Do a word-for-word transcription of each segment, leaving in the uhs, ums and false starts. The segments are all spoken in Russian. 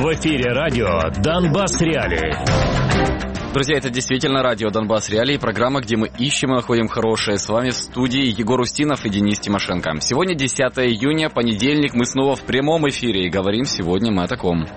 В эфире радио «Донбасс Реалии». Друзья, это действительно радио «Донбасс Реалии», программа, где мы ищем и находим хорошее. С вами в студии Егор Устинов и Денис Тимошенко. Сегодня десятое июня, понедельник, мы снова в прямом эфире и говорим сегодня мы о таком.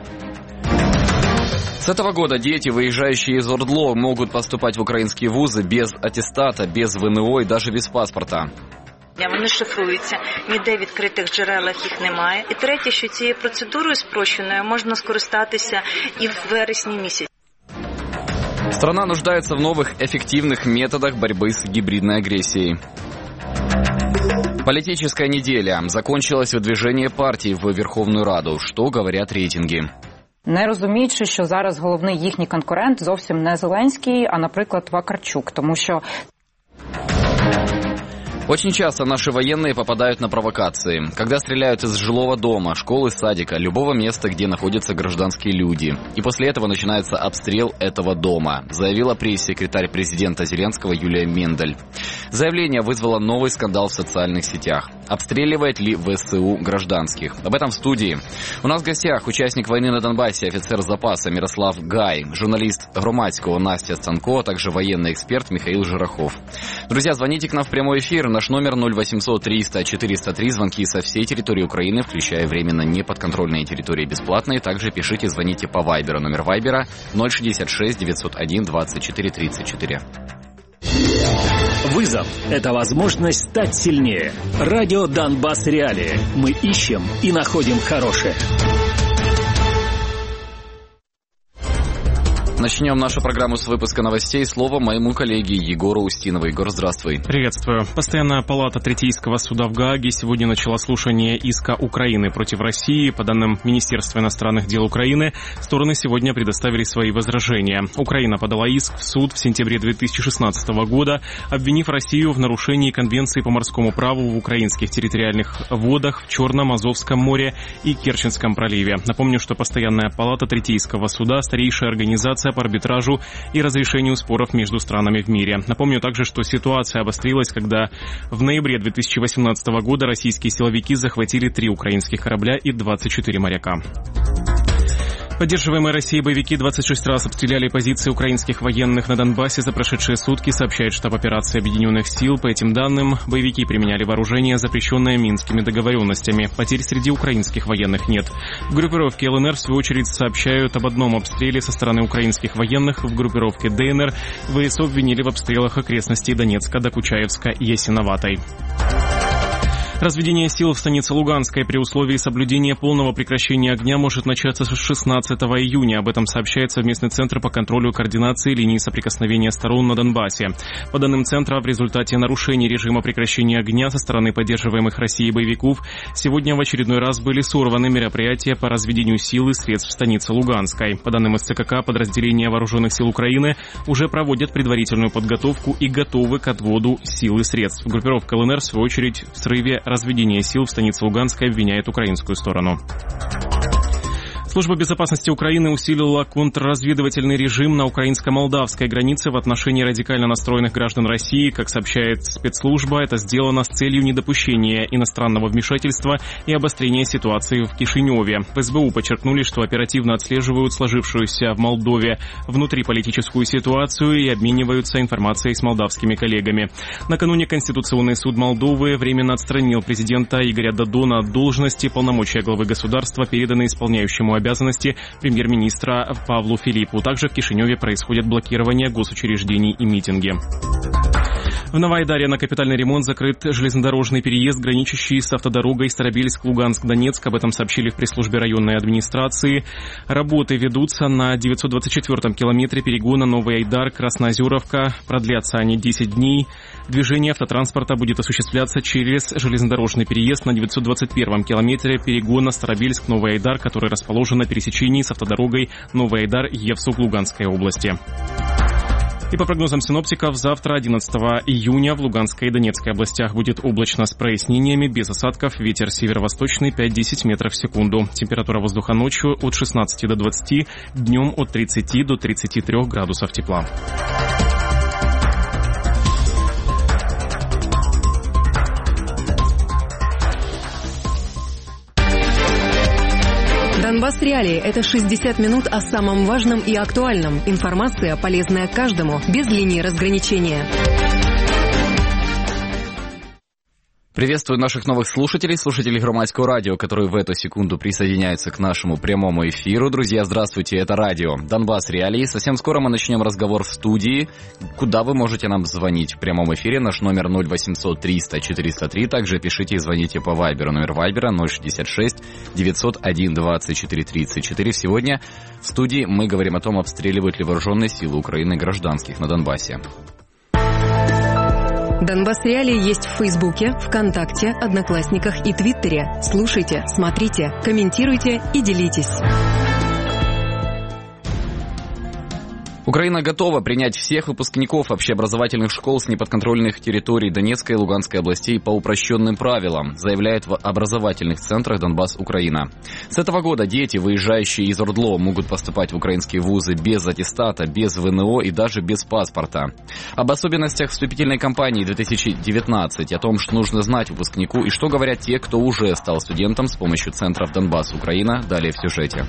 С этого года дети, выезжающие из ОРДЛО, могут поступать в украинские вузы без аттестата, без ВНО и даже без паспорта. Вони шифруються, ніде в відкритих джерелах їх немає. І третє, що цією процедурою спрощеною можна скористатися і в вересні місяці. Страна нуждается в новых эффективных методах борьбы с гибридной агрессией. Политическая неделя. Закончилось выдвижение партий в Верховную Раду. Что говорят рейтинги? Не розуміючи, що зараз головний їхній конкурент зовсім не Зеленський, а, наприклад, Вакарчук, тому що... Очень часто наши военные попадают на провокации, когда стреляют из жилого дома, школы, садика, любого места, где находятся гражданские люди. И после этого начинается обстрел этого дома, заявила пресс-секретарь президента Зеленского Юлия Мендель. Заявление вызвало новый скандал в социальных сетях. Обстреливает ли ВСУ гражданских? Об этом в студии. У нас в гостях участник войны на Донбассе, офицер запаса Мирослав Гай, журналист Громадского Настя Станко, а также военный эксперт Михаил Жирохов. Друзья, звоните к нам в прямой эфир. Наш номер ноль восемьсот триста четыреста три. Звонки со всей территории Украины, включая временно неподконтрольные территории, бесплатные. Также пишите, звоните по Вайберу. Номер Вайбера ноль шестьдесят шесть девятьсот один двадцать четыре тридцать четыре. Вызов – это возможность стать сильнее. Радио «Донбасс Реалии». Мы ищем и находим хорошее. Начнем нашу программу с выпуска новостей. Слово моему коллеге Егору Устинову. Егор, здравствуй. Приветствую. Постоянная палата Третейского суда в Гааге сегодня начала слушание иска Украины против России. По данным Министерства иностранных дел Украины, стороны сегодня предоставили свои возражения. Украина подала иск в суд в сентябре две тысячи шестнадцатого года, обвинив Россию в нарушении Конвенции по морскому праву в украинских территориальных водах в Черном, Азовском море и Керченском проливе. Напомню, что Постоянная палата Третейского суда – старейшая организация по арбитражу и разрешению споров между странами в мире. Напомню также, что ситуация обострилась, когда в ноябре две тысячи восемнадцатого года российские силовики захватили три украинских корабля и двадцать четыре моряка. Поддерживаемые Россией боевики двадцать шесть раз обстреляли позиции украинских военных на Донбассе за прошедшие сутки, сообщает штаб операции Объединенных сил. По этим данным, боевики применяли вооружение, запрещенное Минскими договоренностями. Потерь среди украинских военных нет. В группировке ЛНР, в свою очередь, сообщают об одном обстреле со стороны украинских военных. В группировке ДНР ВСУ обвинили в обстрелах окрестностей Донецка, Докучаевска и Ясиноватой. Разведение сил в станице Луганской при условии соблюдения полного прекращения огня может начаться с шестнадцатого июня. Об этом сообщает Совместный центр по контролю и координации линий соприкосновения сторон на Донбассе. По данным Центра, в результате нарушений режима прекращения огня со стороны поддерживаемых Россией боевиков сегодня в очередной раз были сорваны мероприятия по разведению сил и средств в станице Луганской. По данным СЦКК, подразделения Вооруженных сил Украины уже проводят предварительную подготовку и готовы к отводу сил и средств. Группировка ЛНР, в свою очередь, в срыве разведение сил в станице Луганской обвиняет украинскую сторону. Служба безопасности Украины усилила контрразведывательный режим на украинско-молдавской границе в отношении радикально настроенных граждан России. Как сообщает спецслужба, это сделано с целью недопущения иностранного вмешательства и обострения ситуации в Кишиневе. В СБУ подчеркнули, что оперативно отслеживают сложившуюся в Молдове внутриполитическую ситуацию и обмениваются информацией с молдавскими коллегами. Накануне Конституционный суд Молдовы временно отстранил президента Игоря Додона от должности. Полномочия главы государства переданы исполняющему обязанности премьер-министра Павлу Филиппу. Также в Кишиневе происходит блокирование госучреждений и митинги. В Новоайдаре на капитальный ремонт закрыт железнодорожный переезд, граничащий с автодорогой Старобельск-Луганск-Донецк. Об этом сообщили в пресс-службе районной администрации. Работы ведутся на девятьсот двадцать четвёртом километре перегона Новый Айдар-Красноозеровка. Продлятся они десять дней. Движение автотранспорта будет осуществляться через железнодорожный переезд на девятьсот двадцать первом километре перегона Старобельск-Новый Айдар, который расположен на пересечении с автодорогой Новый Айдар-Евсук Луганской области. И по прогнозам синоптиков, завтра, одиннадцатого июня, в Луганской и Донецкой областях будет облачно с прояснениями, без осадков, ветер северо-восточный пять-десять метров в секунду. Температура воздуха ночью от шестнадцати до двадцати, днем от тридцати до тридцати трёх градусов тепла. Донбасс Реалии – это шестьдесят минут о самом важном и актуальном. Информация, полезная каждому, без линии разграничения. Приветствую наших новых слушателей, слушателей Громадского радио, которые в эту секунду присоединяются к нашему прямому эфиру. Друзья, здравствуйте, это радио Донбасс Реалии. Совсем скоро мы начнем разговор в студии, куда вы можете нам звонить в прямом эфире. Наш номер ноль восемьсот триста четыреста три. Также пишите и звоните по Вайберу. Номер Вайбера ноль шестьдесят шесть девятьсот один двадцать четыре тридцать четыре. Сегодня в студии мы говорим о том, обстреливают ли вооруженные силы Украины гражданских на Донбассе. Донбасс Реалии есть в Фейсбуке, ВКонтакте, Одноклассниках и Твиттере. Слушайте, смотрите, комментируйте и делитесь. Украина готова принять всех выпускников общеобразовательных школ с неподконтрольных территорий Донецкой и Луганской областей по упрощенным правилам, заявляет в образовательных центрах Донбасс Украина. С этого года дети, выезжающие из ОРДЛО, могут поступать в украинские вузы без аттестата, без ВНО и даже без паспорта. Об особенностях вступительной кампании две тысячи девятнадцать, о том, что нужно знать выпускнику и что говорят те, кто уже стал студентом с помощью центров Донбасс Украина, далее в сюжете.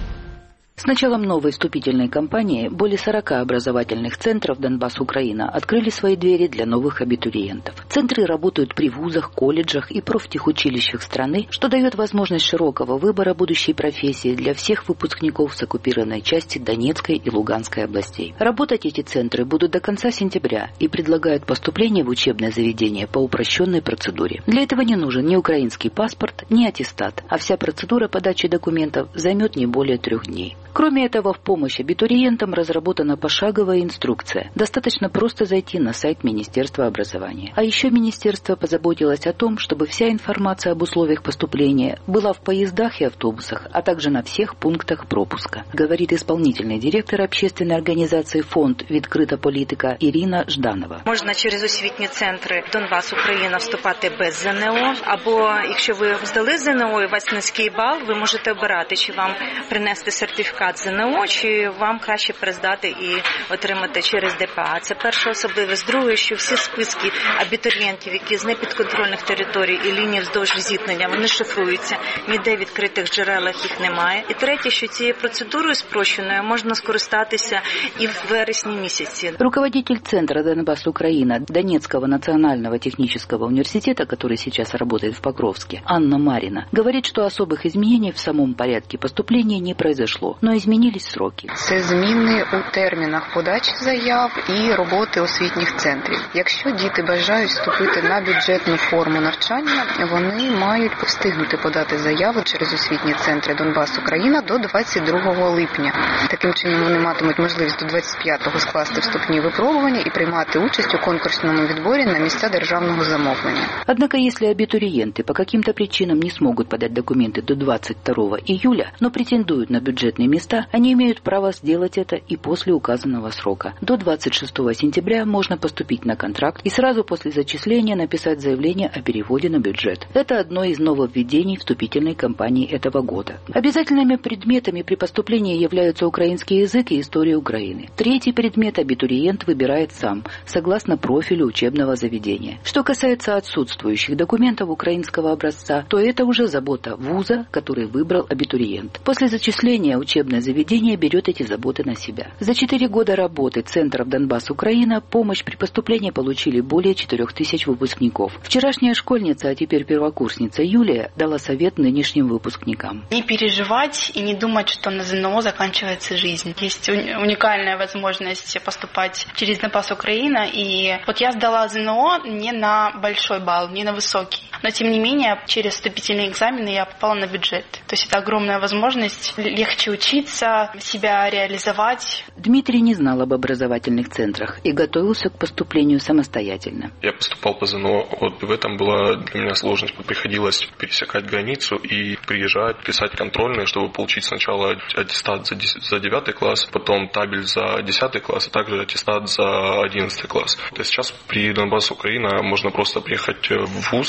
С началом новой вступительной кампании более сорока образовательных центров Донбасс Украина открыли свои двери для новых абитуриентов. Центры работают при вузах, колледжах и профтехучилищах страны, что дает возможность широкого выбора будущей профессии для всех выпускников с оккупированной части Донецкой и Луганской областей. Работать эти центры будут до конца сентября и предлагают поступление в учебное заведение по упрощенной процедуре. Для этого не нужен ни украинский паспорт, ни аттестат, а вся процедура подачи документов займет не более трех дней. Кроме этого, в помощь абитуриентам разработана пошаговая инструкция. Достаточно просто зайти на сайт Министерства образования. А еще Министерство позаботилось о том, чтобы вся информация об условиях поступления была в поездах и автобусах, а также на всех пунктах пропуска, говорит исполнительный директор общественной организации «Фонд «Відкрита політика» Ірина Жданова. Можна через освітні центри Донбасс Україна вступати без ЗНО, або якщо ви здали ЗНО і у вас низький бал, ви можете обирати, чи вам принести сертифікат ЗНО, чи вам краще перездати і отримати через ДПА. Це перша особливість. Друге, що всі списки абітурієнтів, які з непідконтрольних територій і ліній вздовж зіткнення, вони шифруються, ніде в відкритих джерелах їх немає. І третє, що цією процедурою спрощеною можна скористатися і в вересні місяці. Руководитель центра Донбасс Украина Донецкого национального технического университета, который сейчас работает в Покровске, Анна Марина, говорит, что особых изменений в самом порядке поступления не произошло, но змінились сроки. Це зміни у термінах подачі заяв і роботи освітніх центрів. Якщо діти бажають вступити на бюджетну форму навчання, вони мають встигнути подати заяви через освітні центри Донбасс Україна до двадцять другого липня. Таким чином вони матимуть можливість до двадцять п'ятого вкласти вступні випробування і приймати участь у конкурсному відборі на місця державного замовлення. Однако, если абитуриенты по каким-то причинам не смогут подать документы до двадцать второго июля, но претендуют на бюджетные места, они имеют право сделать это и после указанного срока. До двадцать шестого сентября можно поступить на контракт и сразу после зачисления написать заявление о переводе на бюджет. Это одно из нововведений вступительной кампании этого года. Обязательными предметами при поступлении являются украинский язык и история Украины. Третий предмет абитуриент выбирает сам, согласно профилю учебного заведения. Что касается отсутствующих документов украинского образца, то это уже забота вуза, который выбрал абитуриент. После зачисления учебное заведение берет эти заботы на себя. За четыре года работы центров Донбасс Украина помощь при поступлении получили более четырех тысяч выпускников. Вчерашняя школьница, а теперь первокурсница Юлия, дала совет нынешним выпускникам. Не переживать и не думать, что на ЗНО заканчивается жизнь. Есть уникальная возможность поступать через Донбасс Украина. И вот я сдала ЗНО не на большой балл, не на высокий. Но тем не менее, через вступительные экзамены я попала на бюджет. То есть это огромная возможность легче учиться, себя реализовать. Дмитрий не знал об образовательных центрах и готовился к поступлению самостоятельно. Я поступал по ЗНО, вот в этом была для меня сложность. Приходилось пересекать границу и приезжать, писать контрольные, чтобы получить сначала аттестат за девятый класс, потом табель за десятый класс, а также аттестат за одиннадцатый класс. То есть сейчас при Донбасс Украина можно просто приехать в вуз, сдать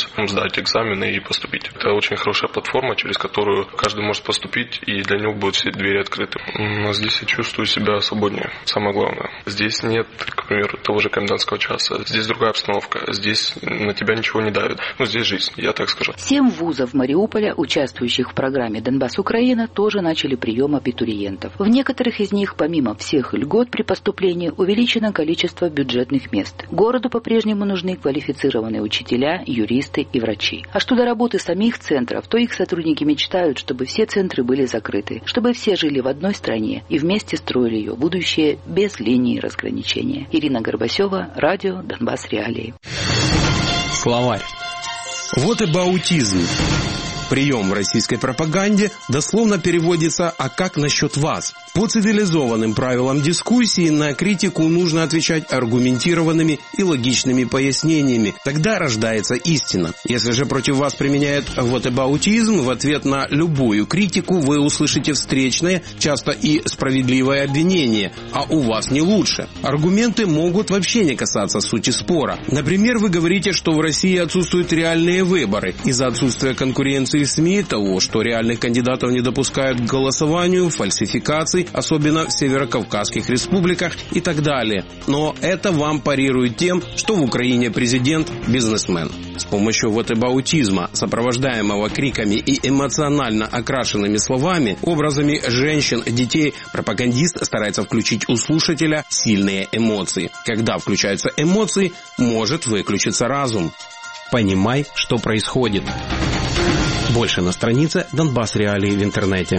сдать экзамены и поступить. Это очень хорошая платформа, через которую каждый может поступить, и для него будут все двери открыты. Но здесь я чувствую себя свободнее, самое главное. Здесь нет, к примеру, того же комендантского часа. Здесь другая обстановка. Здесь на тебя ничего не давит. Ну, здесь жизнь, я так скажу. Семь вузов Мариуполя, участвующих в программе «Донбасс-Украина», тоже начали прием абитуриентов. В некоторых из них, помимо всех льгот при поступлении, увеличено количество бюджетных мест. Городу по-прежнему нужны квалифицированные учителя, юристы и врачи. А что до работы самих центров, то их сотрудники мечтают, чтобы все центры были закрыты, чтобы все жили в одной стране и вместе строили ее будущее без линии разграничения. Ирина Горбасева, радио «Донбасс Реалии». Словарь. Вот и баутизм. Прием в российской пропаганде дословно переводится «а как насчет вас?». По цивилизованным правилам дискуссии на критику нужно отвечать аргументированными и логичными пояснениями. Тогда рождается истина. Если же против вас применяют вотебаутизм, в ответ на любую критику вы услышите встречное, часто и справедливое обвинение, а у вас не лучше. Аргументы могут вообще не касаться сути спора. Например, вы говорите, что в России отсутствуют реальные выборы из-за отсутствия конкуренции в СМИ, того, что реальных кандидатов не допускают к голосованию, фальсификаций, особенно в северокавказских республиках и так далее. Но это вам парирует тем, что в Украине президент – бизнесмен. С помощью вотебаутизма, сопровождаемого криками и эмоционально окрашенными словами, образами женщин, детей, пропагандист старается включить у слушателя сильные эмоции. Когда включаются эмоции, может выключиться разум. Понимай, что происходит. Больше на странице «Донбасс Реалии» в интернете.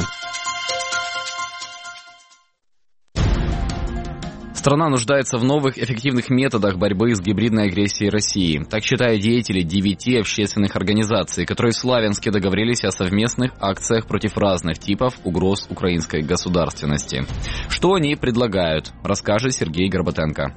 Страна нуждается в новых эффективных методах борьбы с гибридной агрессией России. Так считают деятели девяти общественных организаций, которые в Славянске договорились о совместных акциях против разных типов угроз украинской государственности. Что они предлагают, расскажет Сергей Горбатенко.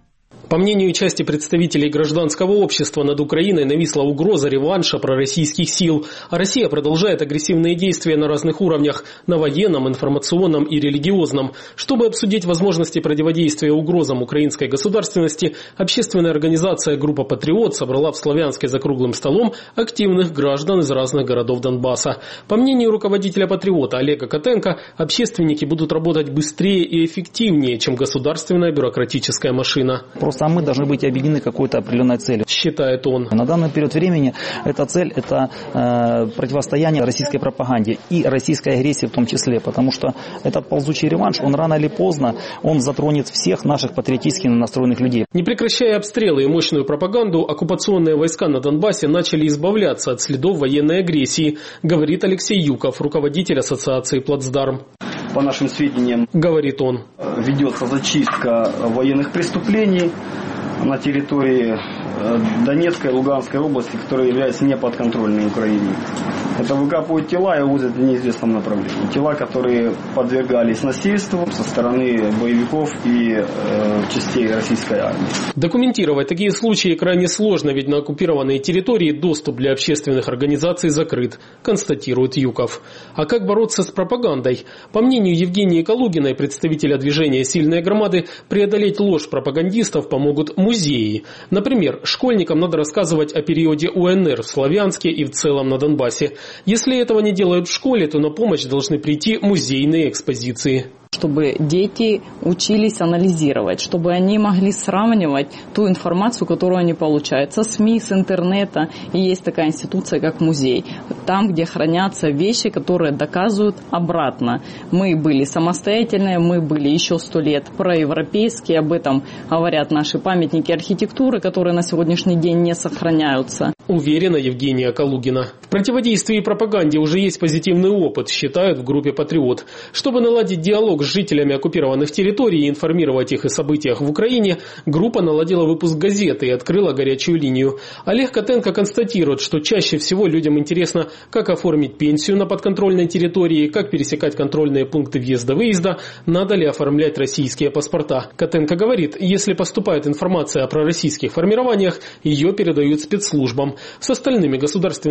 По мнению части представителей гражданского общества, над Украиной нависла угроза реванша пророссийских сил, а Россия продолжает агрессивные действия на разных уровнях – на военном, информационном и религиозном. Чтобы обсудить возможности противодействия угрозам украинской государственности, общественная организация «Группа Патриот» собрала в Славянске за круглым столом активных граждан из разных городов Донбасса. По мнению руководителя «Патриота» Олега Котенко, общественники будут работать быстрее и эффективнее, чем государственная бюрократическая машина. Просто мы должны быть объединены какой-то определенной целью, считает он. На данный период времени эта цель – это э, противостояние российской пропаганде и российской агрессии в том числе, потому что этот ползучий реванш, он рано или поздно, он затронет всех наших патриотически настроенных людей. Не прекращая обстрелы и мощную пропаганду, оккупационные войска на Донбассе начали избавляться от следов военной агрессии, говорит Алексей Юков, руководитель ассоциации «Плацдарм». По нашим сведениям, говорит он, ведется зачистка военных преступлений на территории Донецкой и Луганской области, которые являются неподконтрольной Украине. Это выкапывают тела и увозят в неизвестном направлении. Тела, которые подвергались насильству со стороны боевиков и э, частей российской армии. Документировать такие случаи крайне сложно, ведь на оккупированные территории доступ для общественных организаций закрыт, констатирует Юков. А как бороться с пропагандой? По мнению Евгении Калугиной, представителя движения «Сильные громады», преодолеть ложь пропагандистов помогут музеи. Например, школьникам надо рассказывать о периоде УНР в Славянске и в целом на Донбассе. Если этого не делают в школе, то на помощь должны прийти музейные экспозиции. Чтобы дети учились анализировать, чтобы они могли сравнивать ту информацию, которую они получают со СМИ, с интернета. И есть такая институция, как музей. Там, где хранятся вещи, которые доказывают обратно. Мы были самостоятельные, мы были еще сто лет проевропейские. Об этом говорят наши памятники архитектуры, которые на сегодняшний день не сохраняются. Уверена Евгения Калугина. В противодействии пропаганде уже есть позитивный опыт, считают в группе «Патриот». Чтобы наладить диалог с жителями оккупированных территорий и информировать их о событиях в Украине, группа наладила выпуск газеты и открыла горячую линию. Олег Котенко констатирует, что чаще всего людям интересно, как оформить пенсию на подконтрольной территории, как пересекать контрольные пункты въезда-выезда, надо ли оформлять российские паспорта. Котенко говорит, если поступает информация о пророссийских формированиях, ее передают спецслужбам. С остальными государственными структурами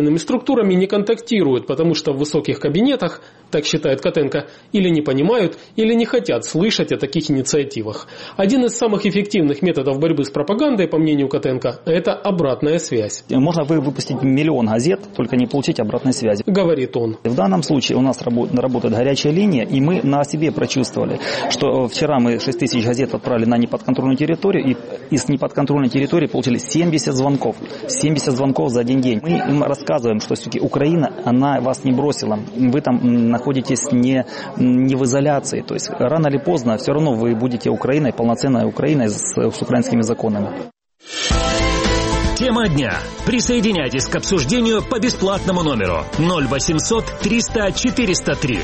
структурами не контактируют, потому что в высоких кабинетах, так считает Котенко, или не понимают, или не хотят слышать о таких инициативах. Один из самых эффективных методов борьбы с пропагандой, по мнению Котенко, это обратная связь. Можно выпустить миллион газет, только не получить обратной связи, говорит он. В данном случае у нас работает горячая линия, и мы на себе прочувствовали, что вчера мы шесть тысяч газет отправили на неподконтрольную территорию, и из неподконтрольной территории получили семьдесят звонков. семьдесят звонков за один день. Мы им рассказываем, что все-таки Украина, она вас не бросила. Вы там находитесь не, не в изоляции. То есть рано или поздно все равно вы будете Украиной, полноценной Украиной с, с украинскими законами. Тема дня. Присоединяйтесь к обсуждению по бесплатному номеру ноль восемьсот триста четыреста три.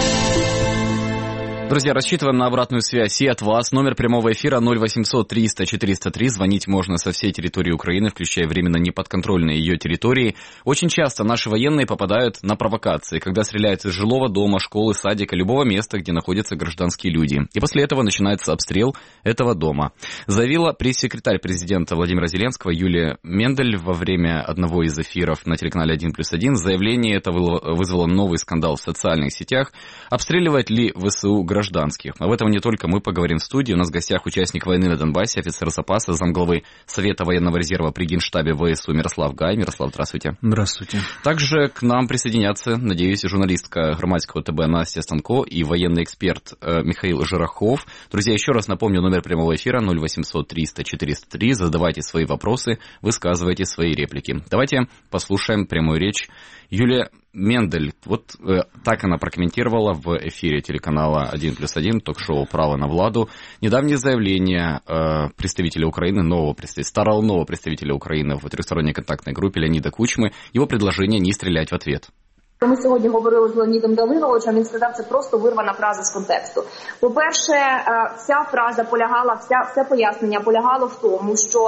Друзья, рассчитываем на обратную связь и от вас. Номер прямого эфира ноль восемьсот триста четыреста три. Звонить можно со всей территории Украины, включая временно неподконтрольные ее территории. Очень часто наши военные попадают на провокации, когда стреляют из жилого дома, школы, садика, любого места, где находятся гражданские люди. И после этого начинается обстрел этого дома. Заявила пресс-секретарь президента Владимира Зеленского Юлия Мендель во время одного из эфиров на телеканале один плюс один. Заявление это вызвало новый скандал в социальных сетях. Обстреливает ли ВСУ граждан? гражданских. Об этом не только мы поговорим в студии. У нас в гостях участник войны на Донбассе, офицер запаса, замглавы Совета военного резерва при Генштабе ВСУ Мирослав Гай. Мирослав, здравствуйте. Здравствуйте. Также к нам присоединятся, надеюсь, журналистка Громадского ТБ Настя Станко и военный эксперт Михаил Жирахов. Друзья, еще раз напомню, номер прямого эфира ноль восемьсот триста четыреста три. Задавайте свои вопросы, высказывайте свои реплики. Давайте послушаем прямую речь Юлия Мендель. Вот э, так она прокомментировала в эфире телеканала один плюс один, ток-шоу «Право на Владу», недавнее заявление э, представителя Украины, нового представителя, старого нового представителя Украины в трехсторонней контактной группе Леонида Кучмы, его предложение не стрелять в ответ. Ми сьогодні говорили з Леонідом Давидовичем, він сказав, це просто вирвана фраза з контексту. По-перше, вся фраза полягала, вся, все пояснення полягало в тому, що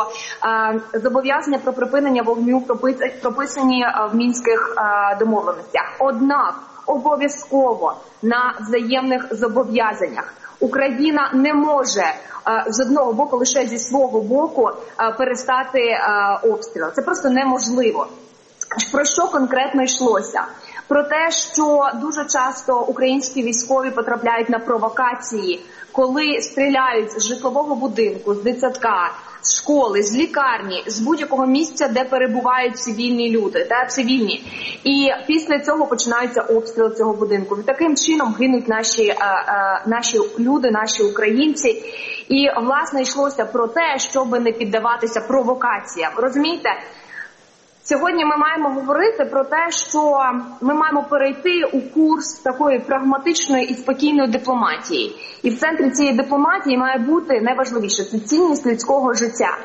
е, зобов'язання про припинення вогню прописані в мінських е, домовленостях. Однак, обов'язково на взаємних зобов'язаннях. Україна не може е, з одного боку, лише зі свого боку, е, перестати е, обстріл. Це просто неможливо. Про що конкретно йшлося? Про те, що дуже часто українські військові потрапляють на провокації, коли стріляють з житлового будинку, з дитсадка, з школи, з лікарні, з будь-якого місця, де перебувають цивільні люди, та цивільні. І після цього починаються обстріли цього будинку. І таким чином гинуть наші, е, е, наші люди, наші українці. І, власне, йшлося про те, щоб не піддаватися провокаціям. Розумієте? Сьогодні ми маємо говорити про те, що ми маємо перейти у курс такої прагматичної і спокійної дипломатії. І в центрі цієї дипломатії має бути найважливіше – це цінність людського життя.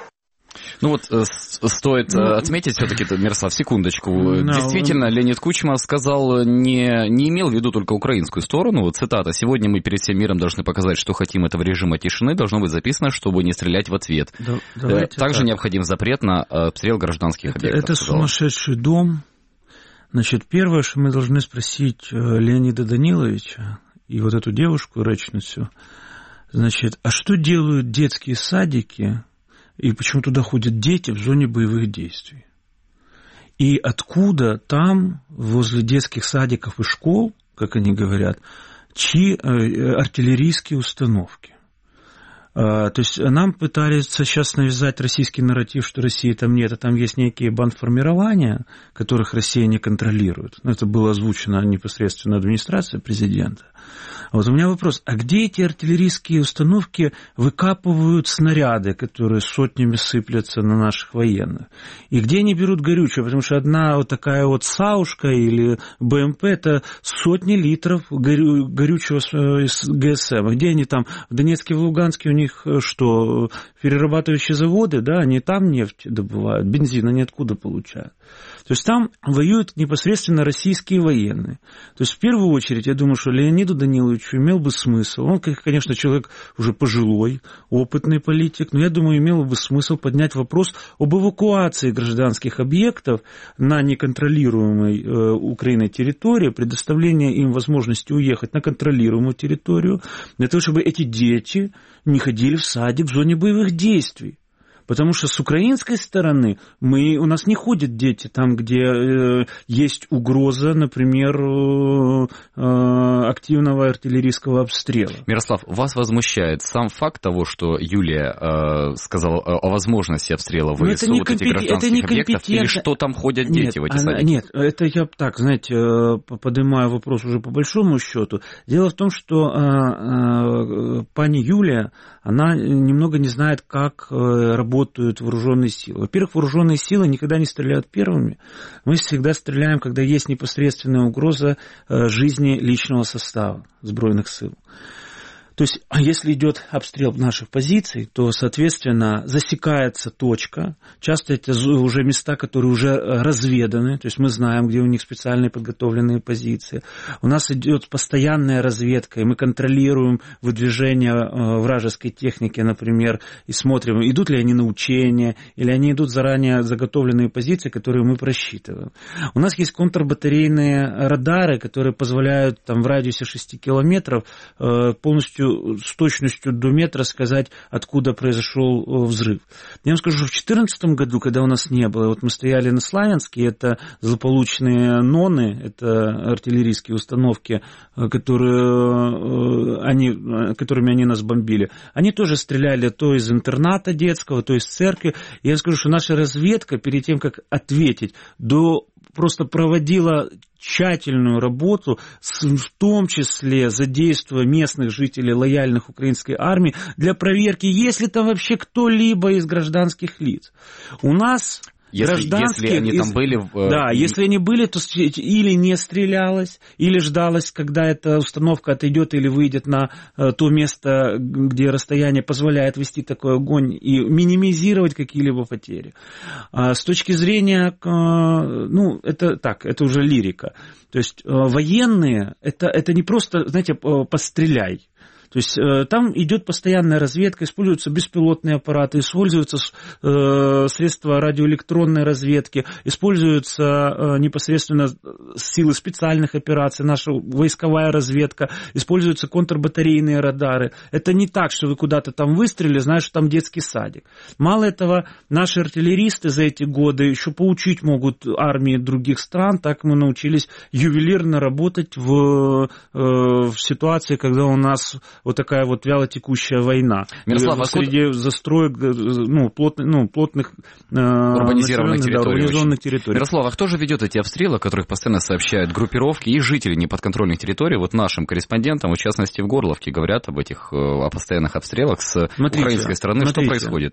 Ну вот стоит отметить все-таки, Мирослав, секундочку. No. Действительно, Леонид Кучма сказал, не, не имел в виду только украинскую сторону. Вот цитата. «Сегодня мы перед всем миром должны показать, что хотим этого режима тишины. Должно быть записано, чтобы не стрелять в ответ». Да, Также так. необходим запрет на обстрел гражданских это, объектов. Это сумасшедший дом. Значит, первое, что мы должны спросить Леонида Даниловича и вот эту девушку Речницу, значит, а что делают детские садики, и почему туда ходят дети в зоне боевых действий? И откуда там, возле детских садиков и школ, как они говорят, чьи артиллерийские установки? То есть нам пытаются сейчас навязать российский нарратив, что России там нет, а там есть некие бандформирования, которых Россия не контролирует. Это было озвучено непосредственно администрацией президента. Вот у меня вопрос, а где эти артиллерийские установки выкапывают снаряды, которые сотнями сыплятся на наших военных? И где они берут горючее? Потому что одна вот такая вот САУшка или БМП – это сотни литров горю, горючего из ГСМ. Где они там? В Донецке, в Луганске у них что, перерабатывающие заводы, да, они там нефть добывают, бензин они откуда получают? То есть там воюют непосредственно российские военные. То есть в первую очередь, я думаю, что Леониду Даниловичу имел бы смысл, он, конечно, человек уже пожилой, опытный политик, но я думаю, имел бы смысл поднять вопрос об эвакуации гражданских объектов на неконтролируемой э, Украиной территории, предоставление им возможности уехать на контролируемую территорию, для того, чтобы эти дети не ходили в садик в зоне боевых действий. Потому что с украинской стороны мы, у нас не ходят дети там, где э, есть угроза, например, э, э, активного артиллерийского обстрела. Мирослав, вас возмущает сам факт того, что Юлия э, сказала о, о возможности обстрела в ВСУ вот этих гражданских объектов, или что там ходят дети нет, в эти она, садики? Нет, это я так, знаете, поднимаю вопрос уже по большому счету. Дело в том, что э, э, пани Юлия, она немного не знает, как работают вооруженные силы. Во-первых, вооруженные силы никогда не стреляют первыми. Мы всегда стреляем, когда есть непосредственная угроза жизни личного состава Сбройных сил. То есть, если идет обстрел наших позиций, то, соответственно, засекается точка. Часто это уже места, которые уже разведаны. То есть, мы знаем, где у них специальные подготовленные позиции. У нас идет постоянная разведка, и мы контролируем выдвижение вражеской техники, например, и смотрим, идут ли они на учения, или они идут заранее заготовленные позиции, которые мы просчитываем. У нас есть контрбатарейные радары, которые позволяют там, в радиусе шести километров полностью с точностью до метра сказать, откуда произошел взрыв. Я вам скажу, что в две тысячи четырнадцатом году, когда у нас не было, вот мы стояли на Славянске, это злополучные ноны, это артиллерийские установки, которые, они, которыми они нас бомбили, они тоже стреляли то из интерната детского, то из церкви. Я вам скажу, что наша разведка, перед тем, как ответить, до просто проводила тщательную работу, в том числе задействуя местных жителей, лояльных украинской армии, для проверки, есть ли там вообще кто-либо из гражданских лиц. У нас... Если, гражданские, если они из... там были... Да, и... если они были, то или не стрелялось, или ждалось, когда эта установка отойдет или выйдет на то место, где расстояние позволяет вести такой огонь и минимизировать какие-либо потери. А с точки зрения, ну, это так, это уже лирика. То есть военные, это, это не просто, знаете, постреляй. То есть там идет постоянная разведка, используются беспилотные аппараты, используются средства радиоэлектронной разведки, используются непосредственно силы специальных операций, наша войсковая разведка, используются контрбатарейные радары. Это не так, что вы куда-то там выстрелили, знаешь, что там детский садик. Мало этого, наши артиллеристы за эти годы еще поучить могут армии других стран, так мы научились ювелирно работать в, в ситуации, когда у нас вот такая вот вялотекущая война. Мирослав, среди откуда... застроек, ну, плотных, ну, плотных урбанизированных территорий. Да, урбанизованных территорий. Мирослав, а кто же ведет эти обстрелы, о которых постоянно сообщают группировки и жители неподконтрольных территорий? Вот нашим корреспондентам, в частности в Горловке, говорят об этих, о постоянных обстрелах с смотрите, украинской стороны. Смотрите, что происходит?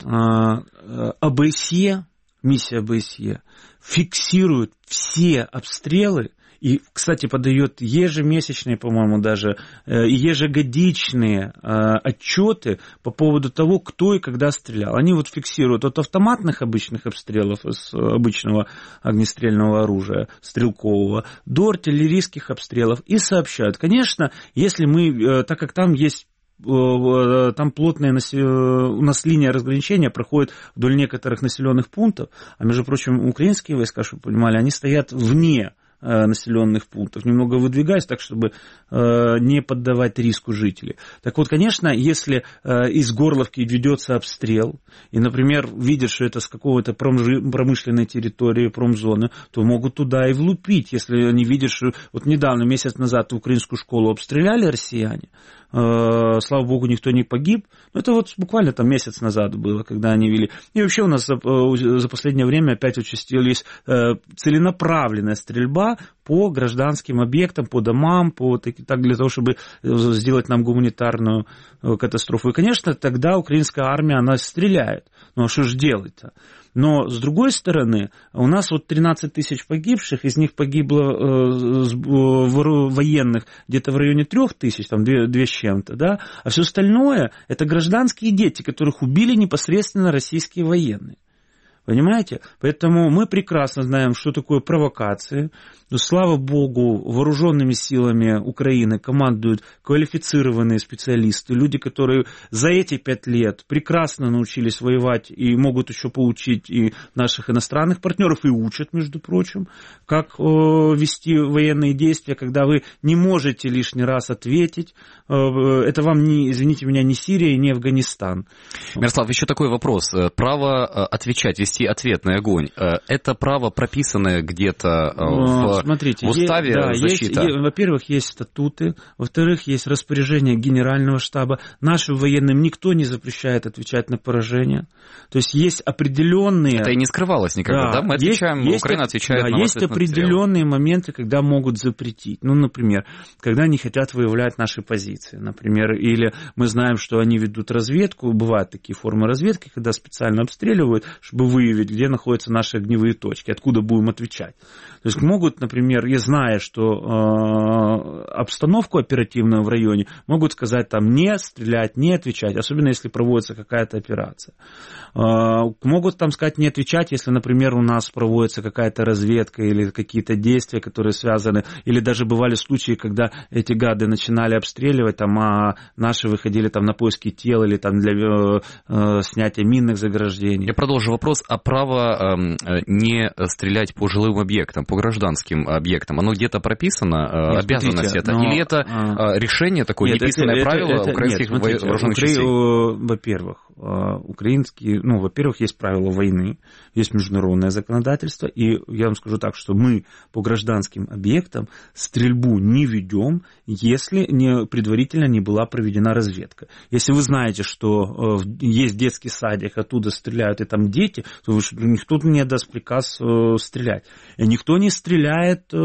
ОБСЕ, миссия ОБСЕ фиксирует все обстрелы. И, кстати, подает ежемесячные, по-моему, даже ежегодичные отчеты по поводу того, кто и когда стрелял. Они вот фиксируют от автоматных обычных обстрелов из обычного огнестрельного оружия, стрелкового, до артиллерийских обстрелов и сообщают. Конечно, если мы, так как там есть там плотная у нас линия разграничения проходит вдоль некоторых населенных пунктов, а, между прочим, украинские войска, чтобы вы понимали, они стоят вне населенных пунктов, немного выдвигаясь так, чтобы не поддавать риску жителей. Так вот, конечно, если из Горловки ведется обстрел, и, например, видят, что это с какого-то промышленной территории, промзоны, то могут туда и влупить, если они видят, что вот недавно, месяц назад, украинскую школу обстреляли россияне, слава богу, никто не погиб, но это вот буквально там месяц назад было, когда они вели. И вообще у нас за, за последнее время опять участились целенаправленная стрельба по гражданским объектам, по домам, по, так, для того, чтобы сделать нам гуманитарную катастрофу. И, конечно, тогда украинская армия, она стреляет. Ну, а что же делать-то? Но, с другой стороны, у нас вот тринадцать тысяч погибших, из них погибло э, военных где-то в районе трех тысяч, там две с чем-то, да, а все остальное это гражданские дети, которых убили непосредственно российские военные. Понимаете? Поэтому мы прекрасно знаем, что такое провокации. Но, слава богу, вооруженными силами Украины командуют квалифицированные специалисты, люди, которые за эти пять лет прекрасно научились воевать и могут еще поучить и наших иностранных партнеров, и учат, между прочим, как вести военные действия, когда вы не можете лишний раз ответить. Это вам, не, извините меня, не Сирия и не Афганистан. Мирослав, еще такой вопрос. Право отвечать, вести ответный огонь, это право, прописанное где-то в... Смотрите, в уставе да, защита. Есть, во-первых, есть статуты, во-вторых, есть распоряжение Генерального штаба. Нашим военным никто не запрещает отвечать на поражение. То есть есть определенные... Это и не скрывалось никогда, да? да? Мы отвечаем, есть, Украина отвечает да, на есть определенные стрел. моменты, когда могут запретить. Ну, например, когда они хотят выявлять наши позиции, например, или мы знаем, что они ведут разведку, бывают такие формы разведки, когда специально обстреливают, чтобы выявить, где находятся наши огневые точки, откуда будем отвечать. То есть могут, например, я знаю, что э, обстановку оперативную в районе, могут сказать там не стрелять, не отвечать, особенно если проводится какая-то операция. Э, могут там сказать не отвечать, если, например, у нас проводится какая-то разведка или какие-то действия, которые связаны, или даже бывали случаи, когда эти гады начинали обстреливать, там, а наши выходили там на поиски тел или там для э, э, снятия минных заграждений. Я продолжу вопрос. А право э, не стрелять по жилым объектам, по гражданским объектам, оно где-то прописано, нет, обязанность смотрите, это? Но... Или это а... решение такое, нет, неписанное это, правило это, это, украинских нет, смотрите, вооруженных Укра... частей? Во-первых, украинские, ну, во-первых, есть правила войны, есть международное законодательство, и я вам скажу так, что мы по гражданским объектам стрельбу не ведем, если не, предварительно не была проведена разведка. Если вы знаете, что есть детский садик, оттуда стреляют, и там дети, то вы, никто не даст приказ стрелять. И никто не стреляет э,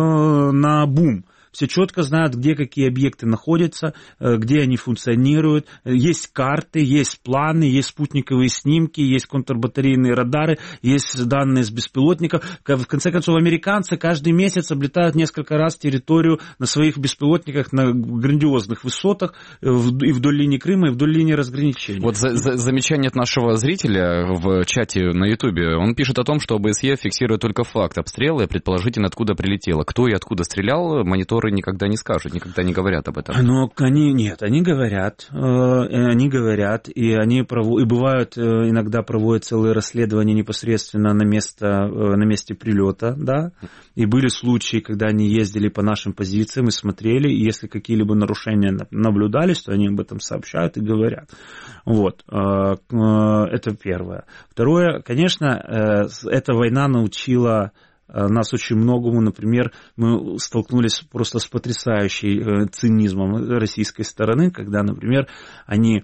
на бум. Все четко знают, где какие объекты находятся, где они функционируют. Есть карты, есть планы, есть спутниковые снимки, есть контрбатарейные радары, есть данные с беспилотников. В конце концов, американцы каждый месяц облетают несколько раз территорию на своих беспилотниках на грандиозных высотах и вдоль линии Крыма, и вдоль линии разграничения. Вот за, за, замечание от нашего зрителя в чате на Ютубе. Он пишет о том, что ОБСЕ фиксирует только факт обстрела и предположительно откуда прилетело. Кто и откуда стрелял, монитор никогда не скажут, никогда не говорят об этом. Но они, нет, они говорят, э, они говорят, и они проводят, и бывают, э, иногда проводят целые расследования непосредственно на, место, э, на месте прилета, да, и были случаи, когда они ездили по нашим позициям и смотрели, и если какие-либо нарушения наблюдались, то они об этом сообщают и говорят. Вот, э, э, это первое. Второе, конечно, э, эта война научила нас очень многому, например, мы столкнулись просто с потрясающим цинизмом российской стороны, когда, например, они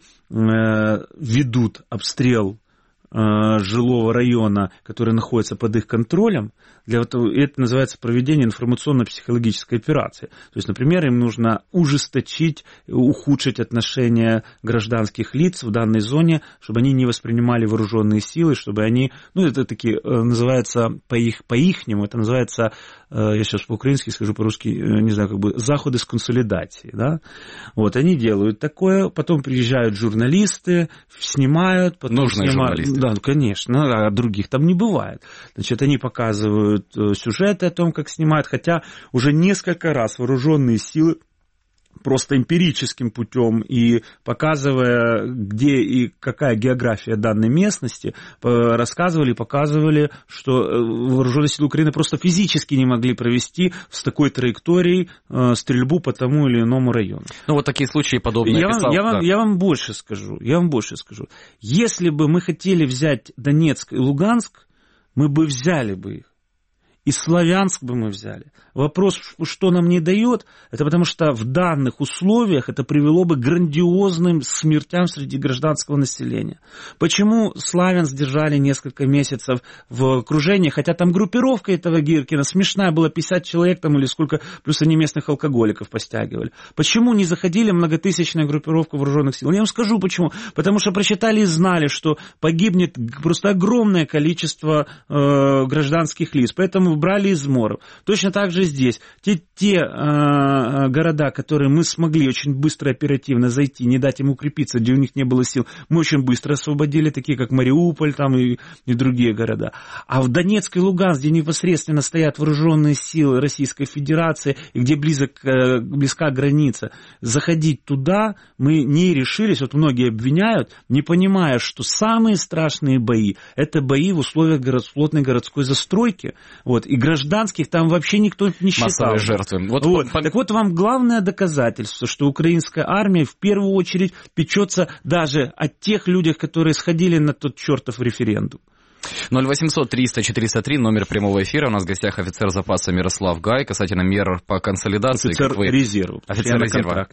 ведут обстрел жилого района, который находится под их контролем. Для этого это называется проведение информационно-психологической операции. То есть, например, им нужно ужесточить, ухудшить отношения гражданских лиц в данной зоне, чтобы они не воспринимали вооруженные силы, чтобы они, ну, это такие, называется по их, по-ихнему, это называется, я сейчас по-украински скажу, по-русски, не знаю, как бы, заходы с консолидацией, да. Вот, они делают такое, потом приезжают журналисты, снимают, потом Нужные снимают. журналисты. Да, конечно, а других там не бывает. Значит, они показывают сюжеты о том, как снимают, хотя уже несколько раз вооруженные силы просто эмпирическим путем и показывая, где и какая география данной местности, рассказывали, показывали, что вооруженные силы Украины просто физически не могли провести с такой траекторией стрельбу по тому или иному району. Ну, вот такие случаи подобные. Я, писал, вам, я, да. вам, я вам больше скажу, я вам больше скажу. Если бы мы хотели взять Донецк и Луганск, мы бы взяли бы их. И Славянск бы мы взяли. Вопрос, что нам не дает, это потому что в данных условиях это привело бы к грандиозным смертям среди гражданского населения. Почему Славянск держали несколько месяцев в окружении, хотя там группировка этого Гиркина смешная была, пятьдесят человек там или сколько, плюс они местных алкоголиков постягивали. Почему не заходили многотысячная группировка вооруженных сил? Я вам скажу почему. Потому что прочитали и знали, что погибнет просто огромное количество э, гражданских лиц. Поэтому убрали изморов. Точно так же здесь. Те, те э, города, которые мы смогли очень быстро и оперативно зайти, не дать им укрепиться, где у них не было сил, мы очень быстро освободили, такие как Мариуполь там, и, и другие города. А в Донецк и Луганск, где непосредственно стоят вооруженные силы Российской Федерации, и где близок, близка граница, заходить туда мы не решились. Вот многие обвиняют, не понимая, что самые страшные бои – это бои в условиях город, плотной городской застройки. Вот, и гражданских там вообще никто не считал. Массовые жертвы. Вот, вот. По... Так вот вам главное доказательство, что украинская армия в первую очередь печется даже о тех людях, которые сходили на тот чертов референдум. ноль восемьсот триста четыреста три, номер прямого эфира. У нас в гостях офицер запаса Мирослав Гай. Касательно мер по консолидации. Офицер как вы... резерва. Офицер резерва.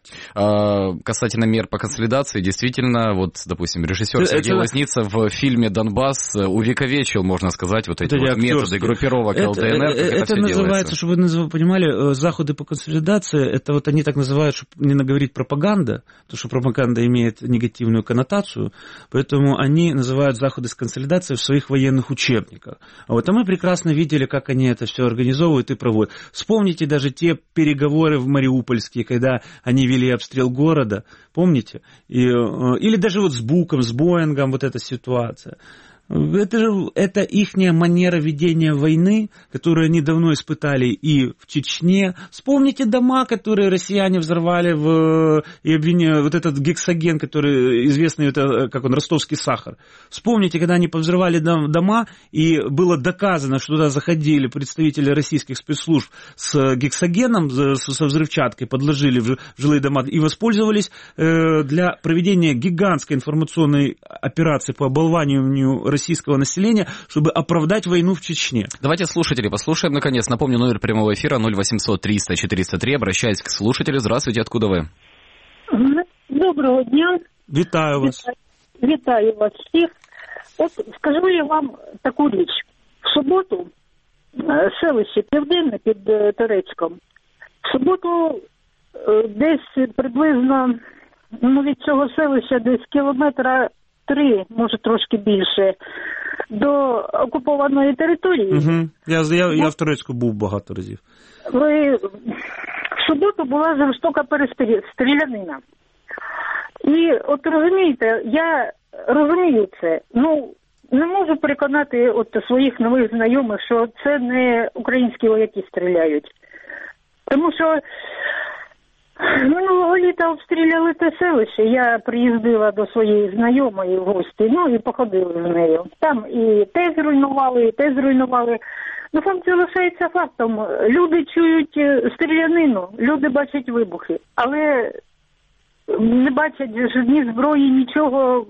А, касательно мер по консолидации, действительно, вот, допустим, режиссер Сергей это... Лазница в фильме «Донбасс» увековечил, можно сказать, вот эти вот методы группировок это, ЛДНР. Это, это, это называется, чтобы вы понимали, заходы по консолидации, это вот они так называют, чтобы не наговорить пропаганда, потому что пропаганда имеет негативную коннотацию, поэтому они называют заходы с консолидацией в своих военных военных учебниках. А вот а мы прекрасно видели, как они это все организовывают и проводят. Вспомните даже те переговоры в Мариупольске, когда они вели обстрел города, помните? И, или даже вот с Буком, с Боингом вот эта ситуация. Это же это ихняя манера ведения войны, которую они давно испытали и в Чечне. Вспомните дома, которые россияне взорвали в, и обвиняли, вот этот гексоген, который известный, это, как он, ростовский сахар. Вспомните, когда они повзрывали дома, и было доказано, что туда заходили представители российских спецслужб с гексогеном, со взрывчаткой, подложили в жилые дома и воспользовались для проведения гигантской информационной операции по оболваниванию российского населения, чтобы оправдать войну в Чечне. Давайте слушателей послушаем, наконец. Напомню, номер прямого эфира ноль восемьсот триста четыреста три. Обращаюсь к слушателю. Здравствуйте, откуда вы? Доброго дня. Вітаю вас. Вітаю вас всіх. От скажу я вам таку річ. В суботу селище Південне під Торецьком. В суботу десь приблизно, ну, від цього селища десь кілометра три, може трошки більше, до окупованої території. Угу. Я, я, я в Турецьку був багато разів. Ви... В суботу була жорстока перестрілянина. І от розумієте, я розумію це, ну, не можу переконати от своїх нових знайомих, що це не українські вояки стріляють. Тому що минулого літа обстріляли те селище, я приїздила до своєї знайомої в гості, ну і походили з нею. Там і те зруйнували, і те зруйнували. Ну, факт залишається фактом. Люди чують стрілянину, люди бачать вибухи, але не бачать ні зброї, нічого.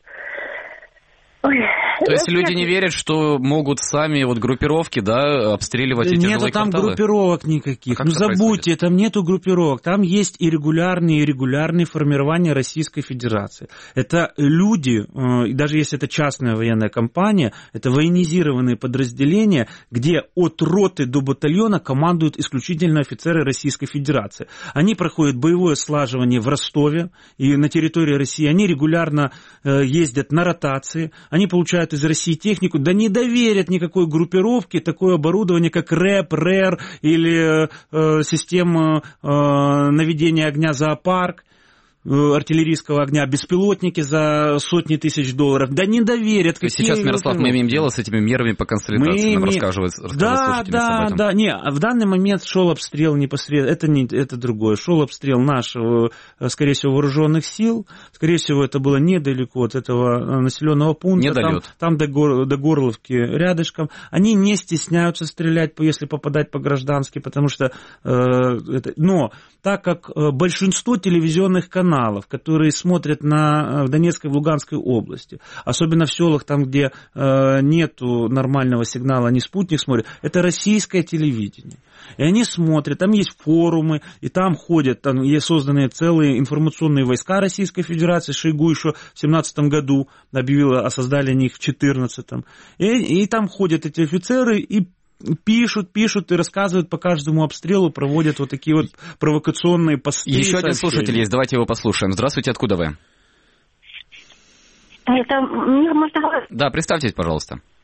Ой. То есть люди не верят, что могут сами вот группировки, да, обстреливать эти жилые кварталы? Нету там группировок никаких. А ну забудьте, происходит? Там нету группировок. Там есть и регулярные, и регулярные формирования Российской Федерации. Это люди, и даже если это частная военная компания, это военизированные подразделения, где от роты до батальона командуют исключительно офицеры Российской Федерации. Они проходят боевое слаживание в Ростове и на территории России. Они регулярно ездят на ротации. Они получают из России технику, да не доверят никакой группировке такое оборудование, как рэп, РЭР или э, система э, наведения огня «Зоопарк», артиллерийского огня, беспилотники за сотни тысяч долларов. Да не доверят. Сейчас, Мирослав, мы имеем дело с этими мерами по консолидации, нам имеем... рассказывают, да, да, да, не, в данный момент шел обстрел непосредственно, это, не, это другое, шел обстрел нашего, скорее всего, вооруженных сил, скорее всего, это было недалеко от этого населенного пункта, там, там до, Гор, до Горловки рядышком. Они не стесняются стрелять, если попадать по граждански, потому что, э, это... но так как большинство телевизионных каналов, которые смотрят на, в Донецкой и Луганской области, особенно в селах, там, где э, нету нормального сигнала, они спутник смотрят, это российское телевидение. И они смотрят, там есть форумы, и там ходят, там есть созданы целые информационные войска Российской Федерации, Шойгу еще в семнадцатом году объявил о создании них в четырнадцатом. И, и там ходят эти офицеры и пишут, пишут и рассказывают по каждому обстрелу, проводят вот такие вот провокационные посты. Еще один слушатель есть, давайте его послушаем. Здравствуйте, откуда вы? Это... Да, представьтесь, пожалуйста.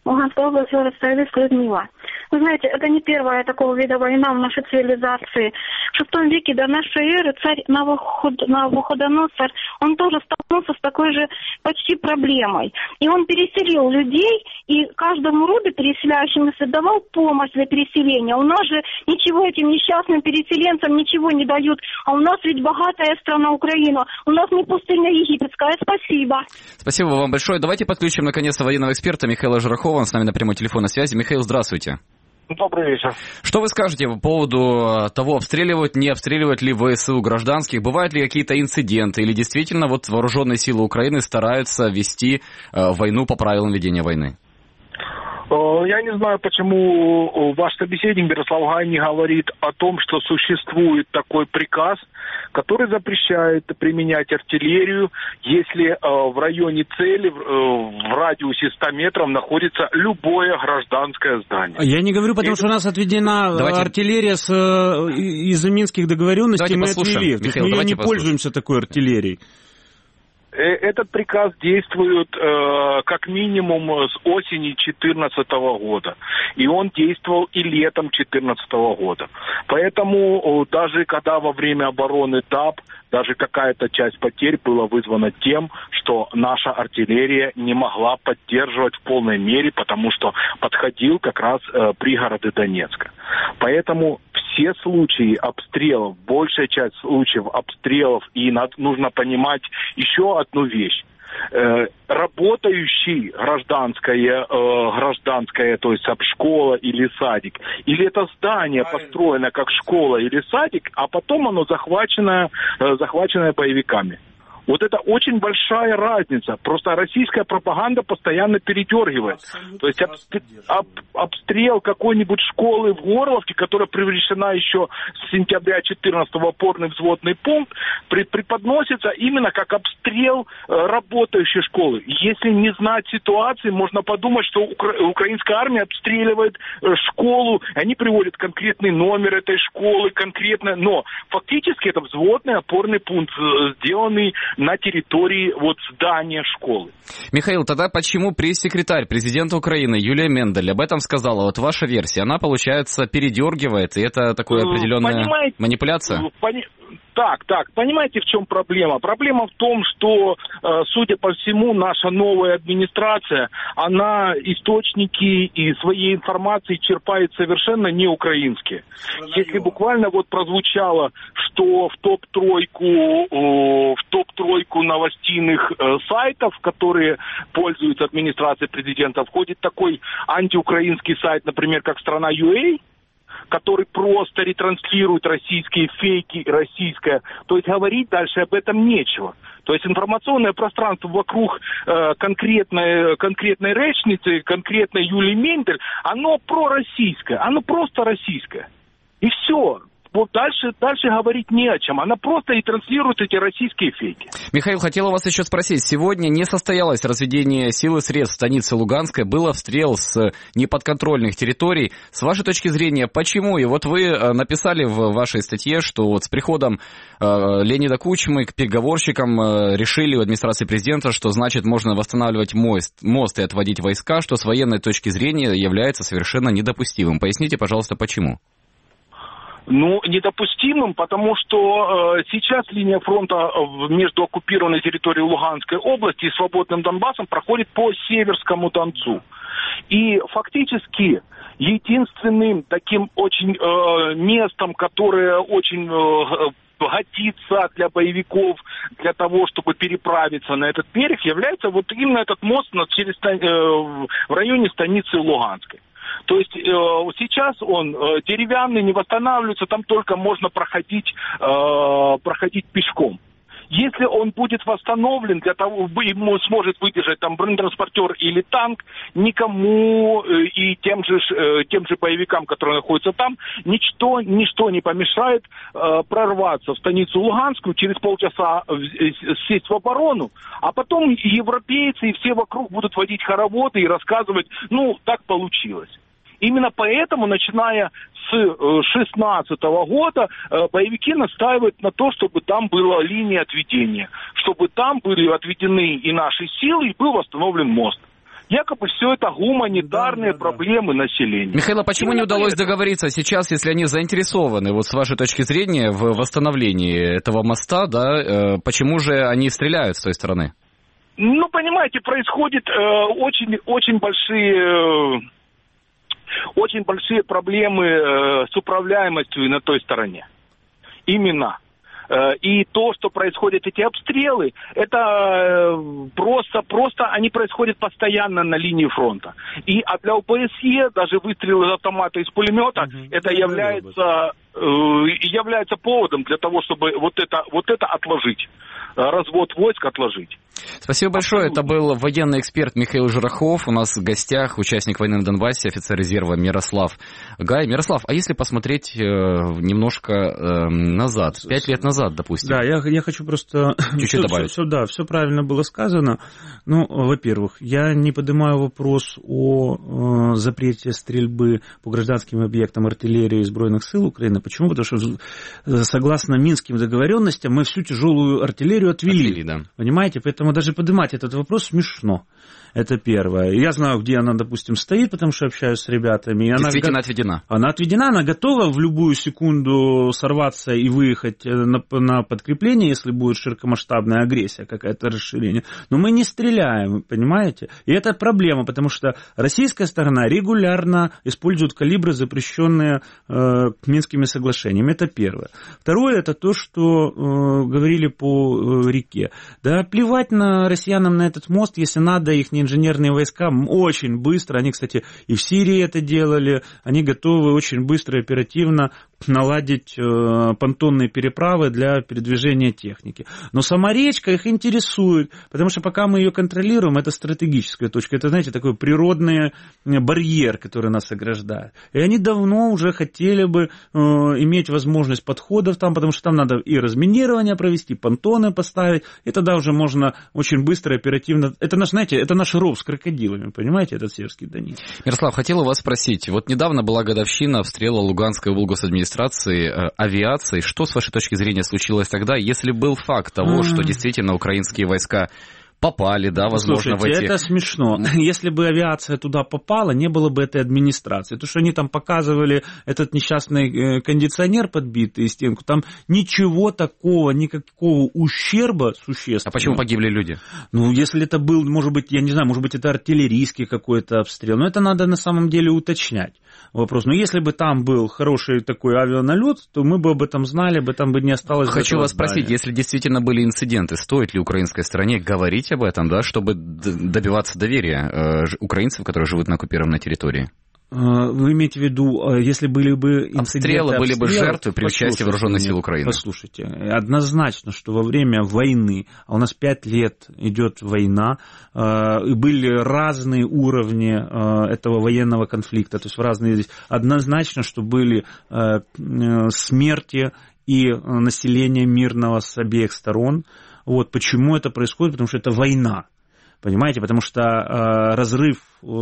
Луганская область, город Старовицк, Людмила. Вы знаете, это не первая такого вида война в нашей цивилизации. В шестом веке до нашей эры царь Навуходоносор, он тоже столкнулся с такой же почти проблемой. И он переселил людей, и каждому роду переселяющемуся давал помощь для переселения. У нас же ничего этим несчастным переселенцам ничего не дают. А у нас ведь богатая страна Украина. У нас не пустыня египетская. Спасибо. Спасибо вам большое. Давайте подключим наконец-то военного эксперта Михаила Жирохова. Он с нами на прямой телефонной связи. Михаил, здравствуйте. Добрый вечер. Что вы скажете по поводу того, обстреливают, не обстреливают ли ВСУ гражданских? Бывают ли какие-то инциденты? Или действительно вот вооруженные силы Украины стараются вести э, войну по правилам ведения войны? Я не знаю, почему ваш собеседник Берислав Гай не говорит о том, что существует такой приказ, который запрещает применять артиллерию, если в районе цели, в радиусе ста метров находится любое гражданское здание. Я не говорю, потому что у нас отведена давайте... артиллерия с, из-за минских договоренностей, мы отвели. То есть мы не послушаем. Пользуемся такой артиллерией. Этот приказ действует э, как минимум с осени две тысячи четырнадцатого года. И он действовал и летом две тысячи четырнадцатого года. Поэтому э, даже когда во время обороны ТАП, даже какая-то часть потерь была вызвана тем, что наша артиллерия не могла поддерживать в полной мере, потому что подходил как раз э, пригороды Донецка. Поэтому все случаи обстрелов, большая часть случаев обстрелов, и надо, нужно понимать еще одну вещь. Э, работающий гражданское, э, гражданское, то есть школа или садик, или это здание построено как школа или садик, а потом оно захвачено, э, захвачено боевиками. Вот это очень большая разница. Просто российская пропаганда постоянно передергивает. Абсолютно. То есть об, об, обстрел какой-нибудь школы в Горловке, которая превращена еще с сентября две тысячи четырнадцатого в опорный взводный пункт, при, преподносится именно как обстрел э, работающей школы. Если не знать ситуации, можно подумать, что укра- украинская армия обстреливает э, школу, они приводят конкретный номер этой школы, конкретно, но фактически это взводный опорный пункт, э, сделанный на территории вот здания школы. Михаил, тогда почему пресс-секретарь президента Украины Юлия Мендель об этом сказала? Вот ваша версия, она, получается, передергивает, и это такая определенная Понимаете, манипуляция? Пони... Так, так, понимаете, в чем проблема? Проблема в том, что, судя по всему, наша новая администрация, она источники и своей информации черпает совершенно не украинские. Если буквально вот прозвучало, что в топ-тройку, в топ-тройку новостейных сайтов, которые пользуются администрацией президента, входит такой антиукраинский сайт, например, как страна ю эй, который просто ретранслирует российские фейки, российское. То есть говорить дальше об этом нечего. То есть информационное пространство вокруг э, конкретной, конкретной речницы, конкретной Юлии Мендель, оно пророссийское, оно просто российское. И все. Вот дальше, дальше говорить не о чем. Она просто и транслирует эти российские фейки. Михаил, хотел у вас еще спросить. Сегодня не состоялось разведение сил и средств в станице Луганской. Был обстрел с неподконтрольных территорий. С вашей точки зрения, почему? И вот вы написали в вашей статье, что вот с приходом э, Леонида Кучмы к переговорщикам э, решили у администрации президента, что значит можно восстанавливать мост, мост и отводить войска, что с военной точки зрения является совершенно недопустимым. Поясните, пожалуйста, почему? Ну, недопустимым, потому что э, сейчас линия фронта между оккупированной территорией Луганской области и свободным Донбассом проходит по Северскому Донцу. И фактически единственным таким очень э, местом, которое очень э, годится для боевиков, для того, чтобы переправиться на этот берег, является вот именно этот мост над, через, э, в районе станицы Луганской. То есть э, сейчас он э, деревянный, не восстанавливается, там только можно проходить, э, проходить пешком. Если он будет восстановлен, для того, ему сможет выдержать там бронетранспортер или танк, никому э, и тем же, э, тем же боевикам, которые находятся там, ничто, ничто не помешает э, прорваться в станицу Луганскую, через полчаса э, сесть в оборону, а потом европейцы и все вокруг будут водить хороводы и рассказывать, ну, так получилось. Именно поэтому, начиная с шестнадцатого года, боевики настаивают на то, чтобы там была линия отведения, чтобы там были отведены и наши силы, и был восстановлен мост. Якобы все это гуманитарные да, да, проблемы да. населения. Михаил, а почему Именно не удалось поэтому. договориться сейчас, если они заинтересованы, вот с вашей точки зрения, в восстановлении этого моста, да, почему же они стреляют с той стороны? Ну, понимаете, происходит э, очень, очень большие, э, очень большие проблемы э, с управляемостью на той стороне. Именно. Э, и то, что происходят эти обстрелы, это э, просто, просто они происходят постоянно на линии фронта. И а для ОБСЕ даже выстрелы из автомата, из пулемета, угу. это является, э, является поводом для того, чтобы вот это, вот это отложить. Развод войск отложить. Спасибо большое. Это был военный эксперт Михаил Жирохов. У нас в гостях участник войны на Донбассе, офицер резерва Мирослав Гай. Мирослав, а если посмотреть э, немножко э, назад, пять лет назад, допустим? Да, я, я хочу просто... Чуть-чуть все, добавить. Все, все, да, все правильно было сказано. Ну, во-первых, я не поднимаю вопрос о э, запрете стрельбы по гражданским объектам артиллерии и Сбройных сил Украины. Почему? Потому что согласно Минским договоренностям мы всю тяжелую артиллерию отвели. отвели да. Понимаете? Поэтому даже поднимать этот вопрос смешно. Это первое. Я знаю, где она, допустим, стоит, потому что общаюсь с ребятами. Действительно она отведена. Она отведена, она готова в любую секунду сорваться и выехать на, на подкрепление, если будет широкомасштабная агрессия, какое-то расширение. Но мы не стреляем, понимаете? И это проблема, потому что российская сторона регулярно использует калибры, запрещенные э, Минскими соглашениями. Это первое. Второе, это то, что э, говорили по э, реке. Да плевать на россиянам на этот мост, если надо, их не инженерные войска очень быстро, они, кстати, и в Сирии это делали, они готовы очень быстро и оперативно наладить э, понтонные переправы для передвижения техники. Но сама речка их интересует, потому что пока мы ее контролируем, это стратегическая точка, это, знаете, такой природный барьер, который нас ограждает. И они давно уже хотели бы э, иметь возможность подходов там, потому что там надо и разминирование провести, понтоны поставить, и тогда уже можно очень быстро и оперативно... Это наш, знаете, это наш ров с крокодилами, понимаете, этот Северский Донец. Мирослав, хотел у вас спросить, вот недавно была годовщина обстрела Луганской облгосадминистрации администрации авиации. Что, с вашей точки зрения, случилось тогда, если был факт того, что действительно украинские войска попали, да, возможно, Слушайте, в эти... это смешно. Если бы авиация туда попала, не было бы этой администрации. То, что они там показывали этот несчастный кондиционер подбитый, стенку, там ничего такого, никакого ущерба существенного. А почему погибли люди? Ну, если это был, может быть, я не знаю, может быть, это артиллерийский какой-то обстрел. Но это надо на самом деле уточнять. Вопрос. Но если бы там был хороший такой авианалет, то мы бы об этом знали, об этом бы не осталось. Хочу вас спросить, если действительно были инциденты, стоит ли украинской стороне говорить об этом, да, чтобы добиваться доверия э, украинцев, которые живут на оккупированной территории? Вы имеете в виду, если были бы инциденты, обстрелы, были бы жертвы при участии вооруженных сил Украины? Послушайте, однозначно, что во время войны, а у нас пять лет идет война, и были разные уровни этого военного конфликта, то есть в разные... Однозначно, что были смерти и население мирного с обеих сторон. Вот почему это происходит, потому что это война. Понимаете, потому что э, разрыв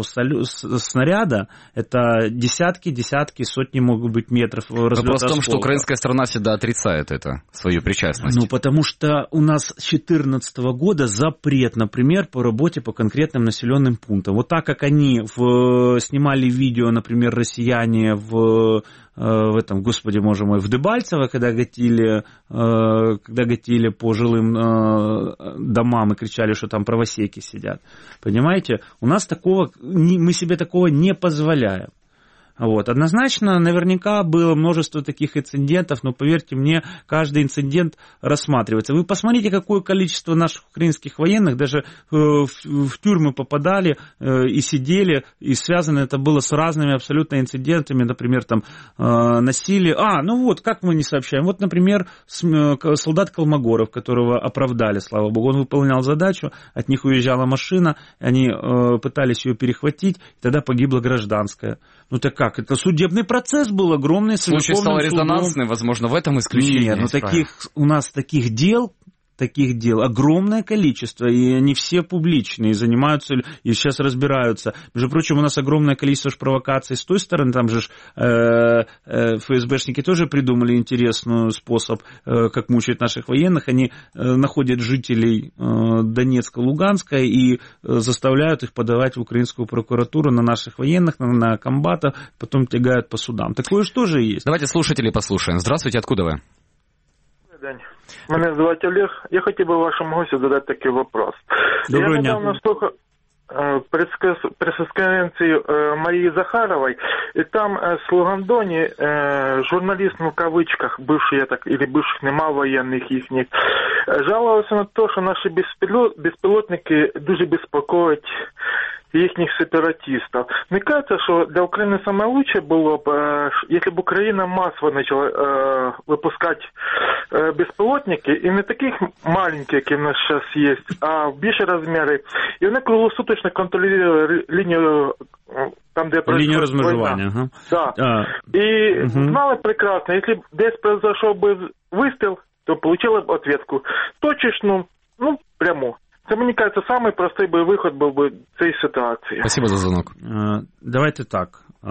снаряда это десятки, десятки, сотни могут быть метров разлета. Вопрос в том, что украинская сторона всегда отрицает это, свою причастность. Ну, потому что у нас с две тысячи четырнадцатого года запрет, например, по работе по конкретным населенным пунктам. Вот так как они в, снимали видео, например, россияне в... в этом, господи, боже мой, в Дебальцево, когда гатили, когда гатили по жилым домам и кричали, что там правосеки сидят. Понимаете? У нас такого, мы себе такого не позволяем. Вот. Однозначно, наверняка было множество таких инцидентов, но, поверьте мне, каждый инцидент рассматривается. Вы посмотрите, какое количество наших украинских военных даже в, в тюрьмы попадали и сидели, и связано это было с разными абсолютно инцидентами, например, там насилие. А, ну вот, как мы не сообщаем. Вот, например, солдат Колмогоров, которого оправдали, слава богу, он выполнял задачу, от них уезжала машина, они пытались ее перехватить, и тогда погибла гражданская. Ну так как? Это судебный процесс был огромный. Случай стал резонансный, возможно, в этом исключение. Нет, ну таких, у нас таких дел таких дел огромное количество, и они все публичные, занимаются и сейчас разбираются. Между прочим, у нас огромное количество провокаций с той стороны, там же э, э, ФСБшники тоже придумали интересный способ, э, как мучают наших военных. Они э, находят жителей э, Донецка, Луганска и э, заставляют их подавать в украинскую прокуратуру на наших военных, на, на комбата, потом тягают по судам. Такое же тоже есть. Давайте слушателей послушаем. Здравствуйте, откуда вы? День. Мене звати Олег. Я хотів би вашому гостю задати такий вопрос. Доброго Я дня. недавно слухав прес-конференцию Марии Захаровой, и там с Лугандони журналист, ну, в кавычках, бывший, я так, или бывших нема военных их, жаловался на то, что наши беспилотники дуже беспокоят їхніх сепаратистів. Мне кажется, что для Украины самое лучшее было бы, если бы Украина массово начала э, выпускать э, беспилотники, и не таких маленьких, які в нас сейчас есть, а в більші розміри. І вони круглосуточно контролювали лінію, там, де лінію розмежування. Ага. Да. А, і угу. знали прекрасно, если десь произошел бы выстрел, то получила бы ответку точечну, ну, пряму. Це, мені кажется, самий простий би виход був би цієї ситуації. Спасибо за дзвонок. Давайте так.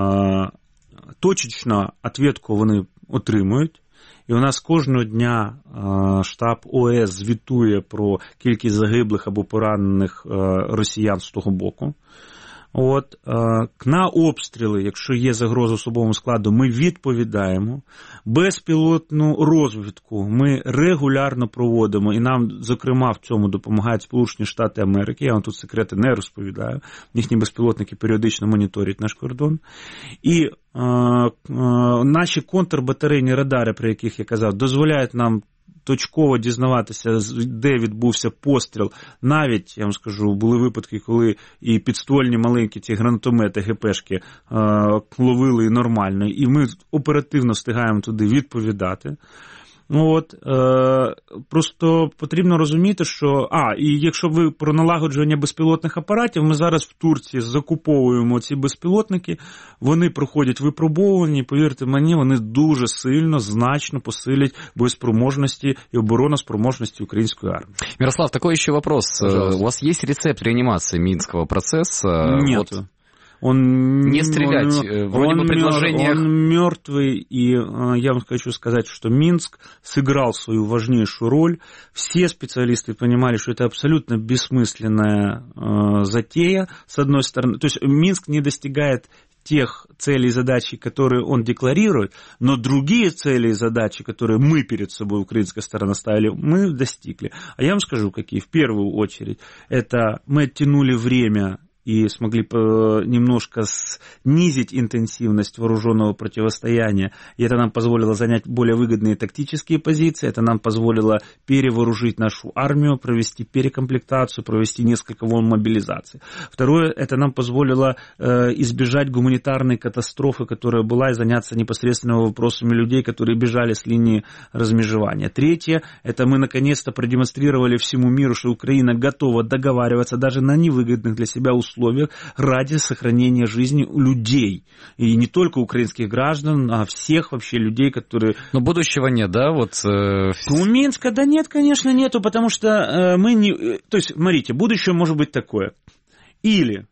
Точечно відповідку вони отримують. І у нас кожного дня штаб ОС звітує про кількість загиблих або поранених росіян з того боку. От, на обстріли, якщо є загроза особовому складу, ми відповідаємо. Безпілотну розвідку ми регулярно проводимо, і нам, зокрема, в цьому допомагають Сполучені Штати Америки. Я вам тут секрети не розповідаю. Їхні безпілотники періодично моніторять наш кордон. І е, е, наші контрбатарейні радари, про яких я казав, дозволяють нам точково дізнаватися, де відбувся постріл. Навіть, я вам скажу, були випадки, коли і підствольні маленькі ці гранатомети, ГПшки е, ловили нормально, і ми оперативно встигаємо туди відповідати. От, е, просто потрібно розуміти, що... А, і якщо ви про налагодження безпілотних апаратів, ми зараз в Турції закуповуємо ці безпілотники, вони проходять випробовування, повірте мені, вони дуже сильно, значно посилять боєспроможності і обороноспроможності української армії. Мирослав, такой еще вопрос. Пожалуйста. У вас есть рецепт реанимации Минского процесса? Нет. Вот. Он, не стрелять, он, вроде он, бы предложениях... Он мертвый, и я вам хочу сказать, что Минск сыграл свою важнейшую роль. Все специалисты понимали, что это абсолютно бессмысленная э, затея, с одной стороны. То есть Минск не достигает тех целей и задач, которые он декларирует, но другие цели и задачи, которые мы перед собой, украинская сторона, ставили, мы достигли. А я вам скажу, какие. В первую очередь, это мы оттянули время и смогли немножко снизить интенсивность вооруженного противостояния. И это нам позволило занять более выгодные тактические позиции, это нам позволило перевооружить нашу армию, провести перекомплектацию, провести несколько волн мобилизации. Второе, это нам позволило э, избежать гуманитарной катастрофы, которая была, и заняться непосредственно вопросами людей, которые бежали с линии размежевания. Третье, это мы наконец-то продемонстрировали всему миру, что Украина готова договариваться даже на невыгодных для себя условиях, условиях ради сохранения жизни людей. И не только украинских граждан, а всех вообще людей, которые... Но будущего нет, да? Вот, э... У Минска, да нет, конечно, нету, потому что э, мы не... То есть, смотрите, будущее может быть такое. Или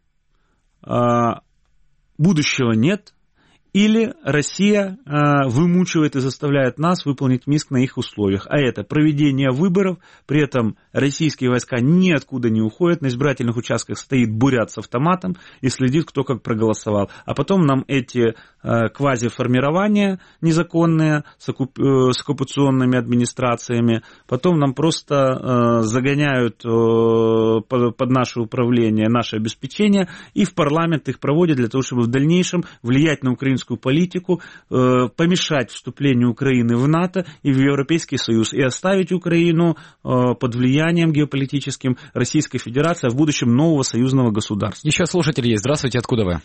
э, будущего нет, или Россия э, вымучивает и заставляет нас выполнить Минск на их условиях. А это проведение выборов, при этом российские войска ниоткуда не уходят, на избирательных участках стоит бурят с автоматом и следит, кто как проголосовал. А потом нам эти э, квазиформирования незаконные с, оккуп... э, с оккупационными администрациями, потом нам просто э, загоняют э, под, под наше управление, наше обеспечение, и в парламент их проводят для того, чтобы в дальнейшем влиять на украинскую политику, э, помешать вступлению Украины в НАТО и в Европейский Союз, и оставить Украину э, под влиянием геополитическим Российской Федерации, а в будущем нового союзного государства. Еще слушатель есть. Здравствуйте, откуда вы?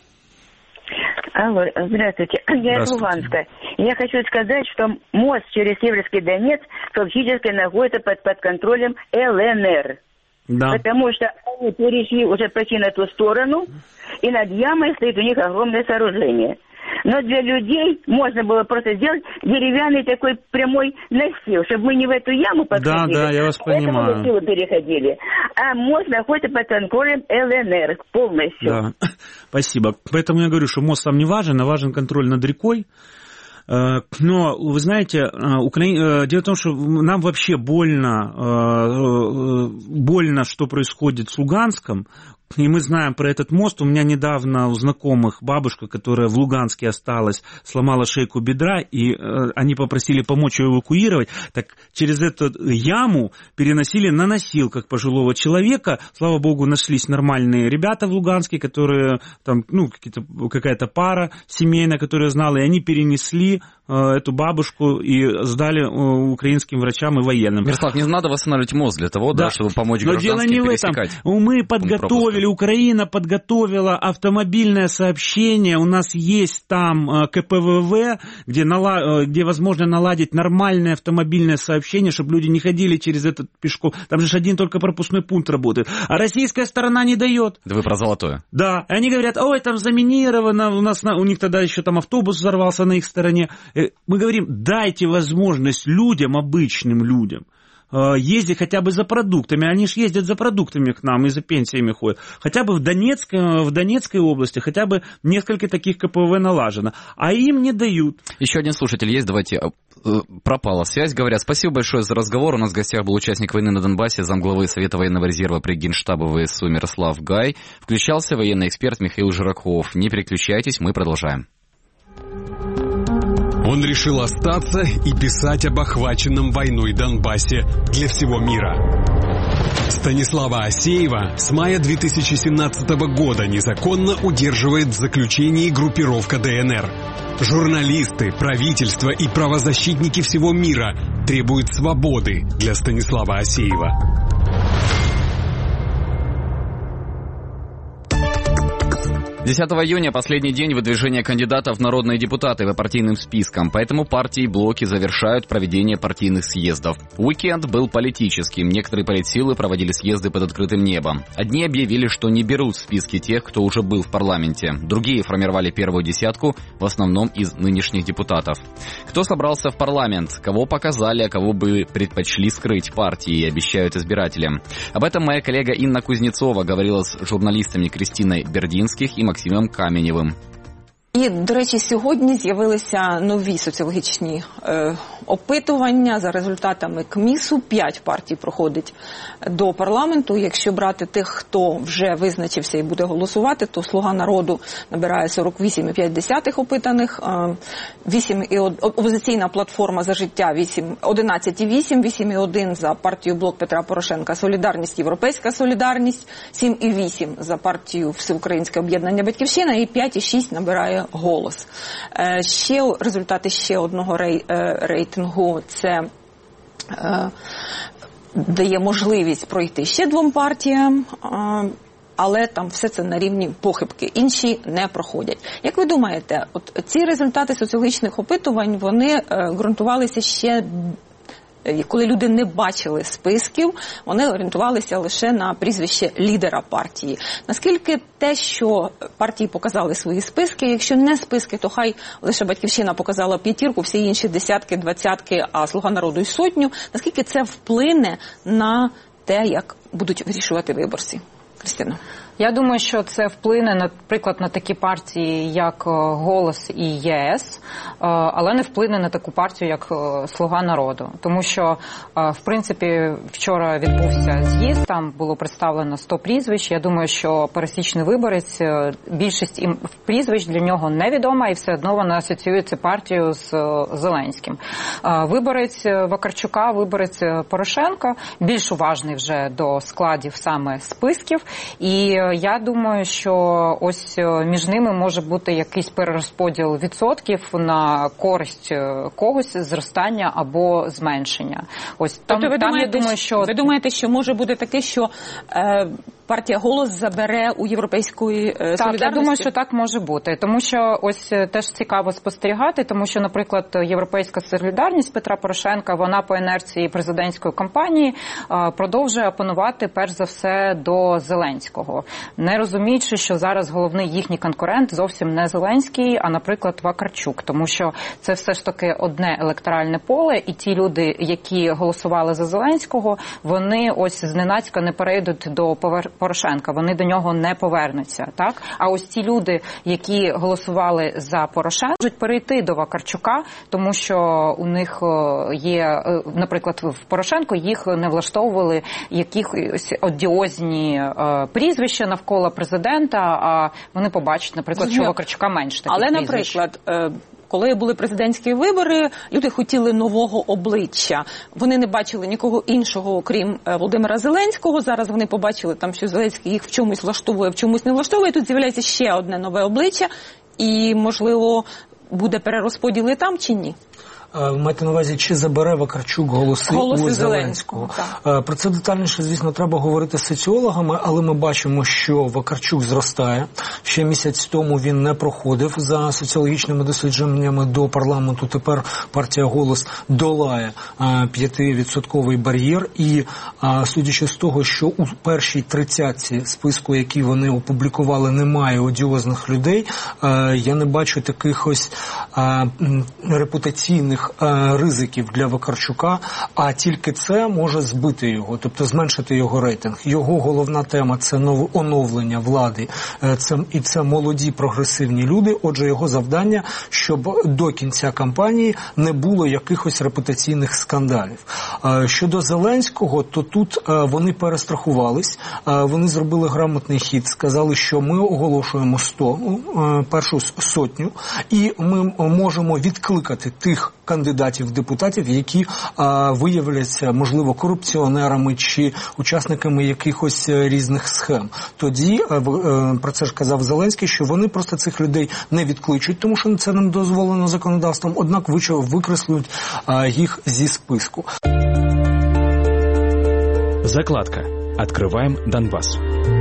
Алло, здравствуйте. Я из Луганска. Я хочу сказать, что мост через Северский Донец фактически находится под, под контролем ЛНР. Да. Потому что они перешли уже почти на ту сторону, и над ямой стоит у них огромное сооружение. Но для людей можно было просто сделать деревянный такой прямой настил, чтобы мы не в эту яму подходили, да, да, я вас а понимаю. в эту настилу переходили. А мост находится под контролем ЛНР полностью. Да, спасибо. Поэтому я говорю, что мост там не важен, а важен контроль над рекой. Но, вы знаете, Укра... дело в том, что нам вообще больно, больно, что происходит с Луганском. И мы знаем про этот мост. У меня недавно у знакомых бабушка, которая в Луганске осталась, сломала шейку бедра, и э, они попросили помочь ее эвакуировать. Так через эту яму переносили на носилках пожилого человека. Слава богу, нашлись нормальные ребята в Луганске, которые, там, ну, какая-то пара семейная, которая знала, и они перенесли э, эту бабушку и сдали э, украинским врачам и военным. Мирослав, не надо восстанавливать мост для того, да, да чтобы помочь Но гражданским дело не пересекать. В этом. Мы подготовили, Украина подготовила автомобильное сообщение, у нас есть там ка пэ вэ вэ, где, нала... где возможно наладить нормальное автомобильное сообщение, чтобы люди не ходили через этот пешком. Там же один только пропускной пункт работает. А российская сторона не дает. Да вы про золотое. Да, и они говорят, ой, там заминировано, у нас на... у них тогда еще там автобус взорвался на их стороне. Мы говорим, дайте возможность людям, обычным людям, ездить хотя бы за продуктами. Они же ездят за продуктами к нам и за пенсиями ходят. Хотя бы в Донецкой, в Донецкой области хотя бы несколько таких ка пэ вэ налажено. А им не дают. Еще один слушатель есть, давайте. Пропала связь, говорят. Спасибо большое за разговор. У нас в гостях был участник войны на Донбассе, замглавы Совета военного резерва при Генштабе вэ эс у Мирослав Гай. Включался военный эксперт Михаил Жираков. Не переключайтесь, мы продолжаем. Он решил остаться и писать об охваченном войной Донбассе для всего мира. Станислава Асеева с мая две тысячи семнадцатого года незаконно удерживает в заключении группировка дэ эн эр. Журналисты, правительство и правозащитники всего мира требуют свободы для Станислава Асеева. десятого июня последний день выдвижения кандидатов в народные депутаты по партийным спискам, поэтому партии и блоки завершают проведение партийных съездов. Уикенд был политическим, некоторые политсилы проводили съезды под открытым небом. Одни объявили, что не берут в списки тех, кто уже был в парламенте, другие формировали первую десятку, в основном из нынешних депутатов. Кто собрался в парламент, кого показали, а кого бы предпочли скрыть партии, обещают избирателям. Об этом моя коллега Инна Кузнецова говорила с журналистами Кристиной Бердинских и Максимом Каменєвим. І, до речі, сьогодні з'явилися нові соціологічні е, опитування. За результатами КМІСу п'ять партій проходить до парламенту. Якщо брати тих, хто вже визначився і буде голосувати, то «Слуга народу» набирає сорок вісім цілих п'ять десятих опитаних, е, вісім і один, опозиційна платформа «За життя» одинадцять цілих вісім, вісім цілих один за партію «Блок Петра Порошенка», «Солідарність», «Європейська солідарність», сім цілих вісім за партію «Всеукраїнське об'єднання Батьківщина» і п'ять цілих шість набирає «Голос». Ще результати ще одного рей, рейтингу – це е, дає можливість пройти ще двом партіям, е, але там все це на рівні похибки. Інші не проходять. Як ви думаєте, от ці результати соціологічних опитувань, вони е, ґрунтувалися ще коли люди не бачили списків, вони орієнтувалися лише на прізвище лідера партії. Наскільки те, що партії показали свої списки, якщо не списки, то хай лише Батьківщина показала п'ятірку, всі інші десятки, двадцятки, а «Слуга народу» й сотню, наскільки це вплине на те, як будуть вирішувати виборці? Кристина. Я думаю, що це вплине, наприклад, на такі партії, як «Голос» і «ЄС», але не вплине на таку партію, як «Слуга народу». Тому що, в принципі, вчора відбувся з'їзд, там було представлено сто прізвищ. Я думаю, що пересічний виборець, більшість прізвищ для нього невідома, і все одно вона асоціюється партією з Зеленським. Виборець Вакарчука, виборець Порошенка, більш уважний вже до складів саме списків, і я думаю, що ось між ними може бути якийсь перерозподіл відсотків на користь когось, зростання або зменшення. Ось там, тобто ви там думаєте, я думаю, що ви думаєте, що може бути таке, що е, партія «Голос» забере у Європейської так, солідарності? Я думаю, що так може бути. Тому що ось теж цікаво спостерігати, тому що, наприклад, Європейська солідарність Петра Порошенка, вона по інерції президентської кампанії продовжує опонувати перш за все до Зеленського. Не розуміючи, що зараз головний їхній конкурент зовсім не Зеленський, а, наприклад, Вакарчук. Тому що це все ж таки одне електоральне поле, і ті люди, які голосували за Зеленського, вони ось зненацька не перейдуть до Порошенка, вони до нього не повернуться, так? А ось ті люди, які голосували за Порошенка, можуть перейти до Вакарчука, тому що у них є, наприклад, в Порошенко їх не влаштовували якісь одіозні е, прізвища навколо президента, а вони побачать, наприклад, що Вакарчука менше таких Але, прізвищ. наприклад, е, коли були президентські вибори, люди хотіли нового обличчя. Вони не бачили нікого іншого, окрім Володимира Зеленського. Зараз вони побачили, там, що Зеленський їх в чомусь влаштовує, в чомусь не влаштовує. Тут з'являється ще одне нове обличчя. І, можливо, буде перерозподіл і там чи ні? Маєте на увазі, чи забере Вакарчук голоси, голоси у Зеленського? Зеленського? Про це детальніше, звісно, треба говорити з соціологами, але ми бачимо, що Вакарчук зростає. Ще місяць тому він не проходив за соціологічними дослідженнями до парламенту. Тепер партія «Голос» долає п'ятивідсотковий бар'єр. І судячи з того, що у першій тридцятці списку, який вони опублікували, немає одіозних людей, я не бачу таких ось репутаційних ризиків для Вакарчука, а тільки це може збити його, тобто зменшити його рейтинг. Його головна тема – це оновлення влади, це, і це молоді прогресивні люди, отже, його завдання, щоб до кінця кампанії не було якихось репутаційних скандалів. Щодо Зеленського, то тут вони перестрахувались, вони зробили грамотний хід, сказали, що ми оголошуємо сто, першу сотню, і ми можемо відкликати тих кандидатів в депутатів, які а, виявляться, можливо, корупціонерами чи учасниками якихось різних схем. Тоді, а, а, про це ж казав Зеленський, що вони просто цих людей не відкличуть, тому що це не дозволено законодавством, однак викреслюють а, їх зі списку. Закладка. Открываем Донбасс.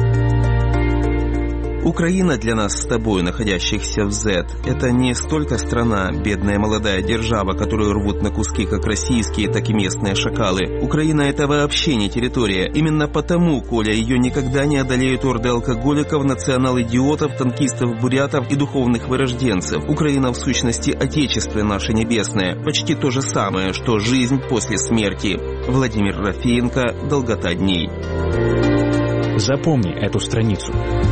Украина для нас с тобой, находящихся в зет, это не столько страна, бедная молодая держава, которую рвут на куски как российские, так и местные шакалы. Украина это вообще не территория. Именно потому, Коля, ее никогда не одолеют орды алкоголиков, национал-идиотов, танкистов-бурятов и духовных вырожденцев. Украина в сущности отечество наше небесное. Почти то же самое, что жизнь после смерти. Владимир Рафеенко, «Долгота дней». Запомни эту страницу.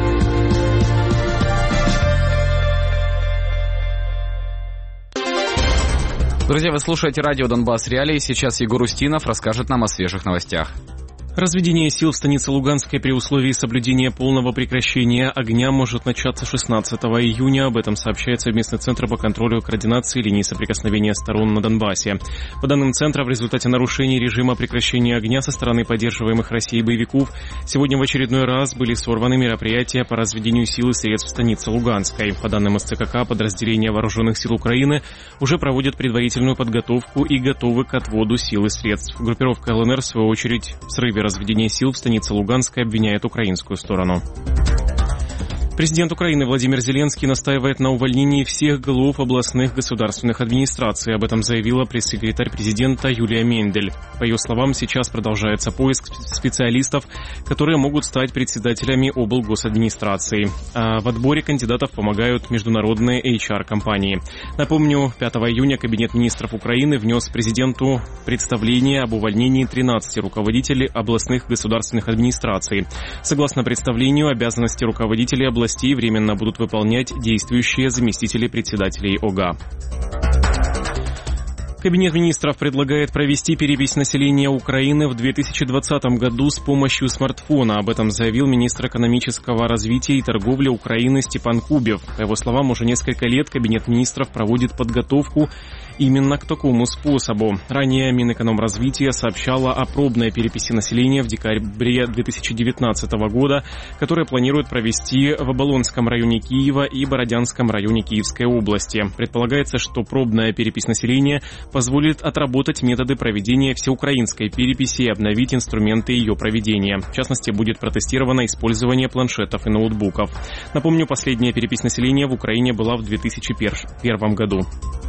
Друзья, вы слушаете радио «Донбасс Реалии». Сейчас Егор Устинов расскажет нам о свежих новостях. Разведение сил в станице Луганской при условии соблюдения полного прекращения огня может начаться шестнадцатого июня. Об этом сообщает Совместный центр по контролю и координации линий соприкосновения сторон на Донбассе. По данным центра, в результате нарушений режима прекращения огня со стороны поддерживаемых Россией боевиков сегодня в очередной раз были сорваны мероприятия по разведению сил и средств в станице Луганской. По данным СЦКК, подразделения Вооруженных сил Украины уже проводят предварительную подготовку и готовы к отводу сил и средств. Группировка ЛНР, в свою очередь, в срыве разведения сил в станице Луганской обвиняет украинскую сторону. Президент Украины Владимир Зеленский настаивает на увольнении всех глав областных государственных администраций. Об этом заявила пресс-секретарь президента Юлия Мендель. По ее словам, сейчас продолжается поиск специалистов, которые могут стать председателями облгосадминистрации. А в отборе кандидатов помогают международные эйч ар-компании. Напомню, пятого июня Кабинет министров Украины внес президенту представление об увольнении тринадцати руководителей областных государственных администраций. Согласно представлению, обязанности руководителей областей временно будут выполнять действующие заместители председателей ОГА. Кабинет министров предлагает провести перепись населения Украины в две тысячи двадцатом году с помощью смартфона. Об этом заявил министр экономического развития и торговли Украины Степан Кубев. По его словам, уже несколько лет Кабинет министров проводит подготовку именно к такому способу. Ранее Минэкономразвития сообщала о пробной переписи населения в декабре две тысячи девятнадцатого года, которая планирует провести в Оболонском районе Киева и Бородянском районе Киевской области. Предполагается, что пробная перепись населения позволит отработать методы проведения всеукраинской переписи и обновить инструменты ее проведения. В частности, будет протестировано использование планшетов и ноутбуков. Напомню, последняя перепись населения в Украине была в две тысячи первом году.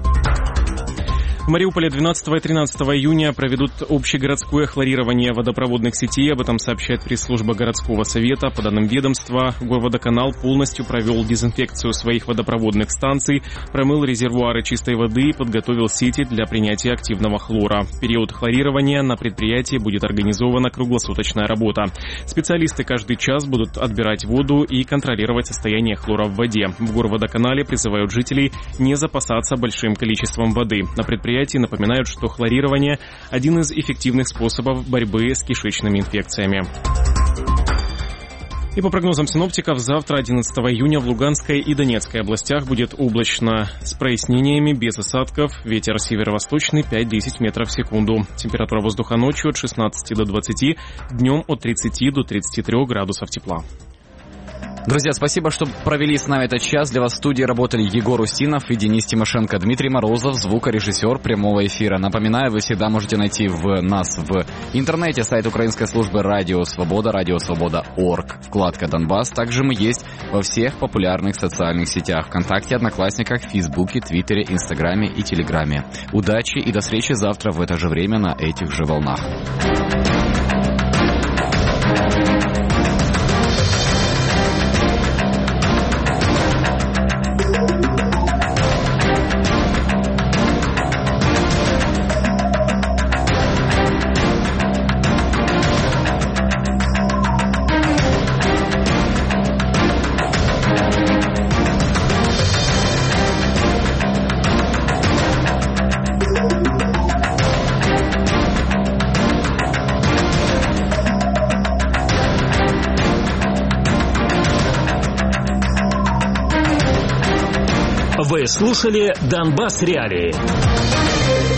В Мариуполе двенадцатого и тринадцатого июня проведут общегородское хлорирование водопроводных сетей. Об этом сообщает пресс-служба городского совета. По данным ведомства, Горводоканал полностью провел дезинфекцию своих водопроводных станций, промыл резервуары чистой воды и подготовил сети для принятия активного хлора. В период хлорирования на предприятии будет организована круглосуточная работа. Специалисты каждый час будут отбирать воду и контролировать состояние хлора в воде. В Горводоканале призывают жителей не запасаться большим количеством воды. На предприятии напоминают, что хлорирование – один из эффективных способов борьбы с кишечными инфекциями. И по прогнозам синоптиков, завтра, одиннадцатого июня, в Луганской и Донецкой областях будет облачно с прояснениями, без осадков. Ветер северо-восточный пять-десять метров в секунду. Температура воздуха ночью от шестнадцати до двадцати, днем от тридцати до тридцати трёх градусов тепла. Друзья, спасибо, что провели с нами этот час. Для вас в студии работали Егор Устинов и Денис Тимошенко, Дмитрий Морозов, звукорежиссер прямого эфира. Напоминаю, вы всегда можете найти в нас в интернете сайт украинской службы Радио Свобода, радио свобода точка орг, вкладка Донбасс. Также мы есть во всех популярных социальных сетях: ВКонтакте, Одноклассниках, Фейсбуке, Твиттере, Инстаграме и Телеграме. Удачи и до встречи завтра в это же время на этих же волнах. Вы слушали «Донбасс Реалии».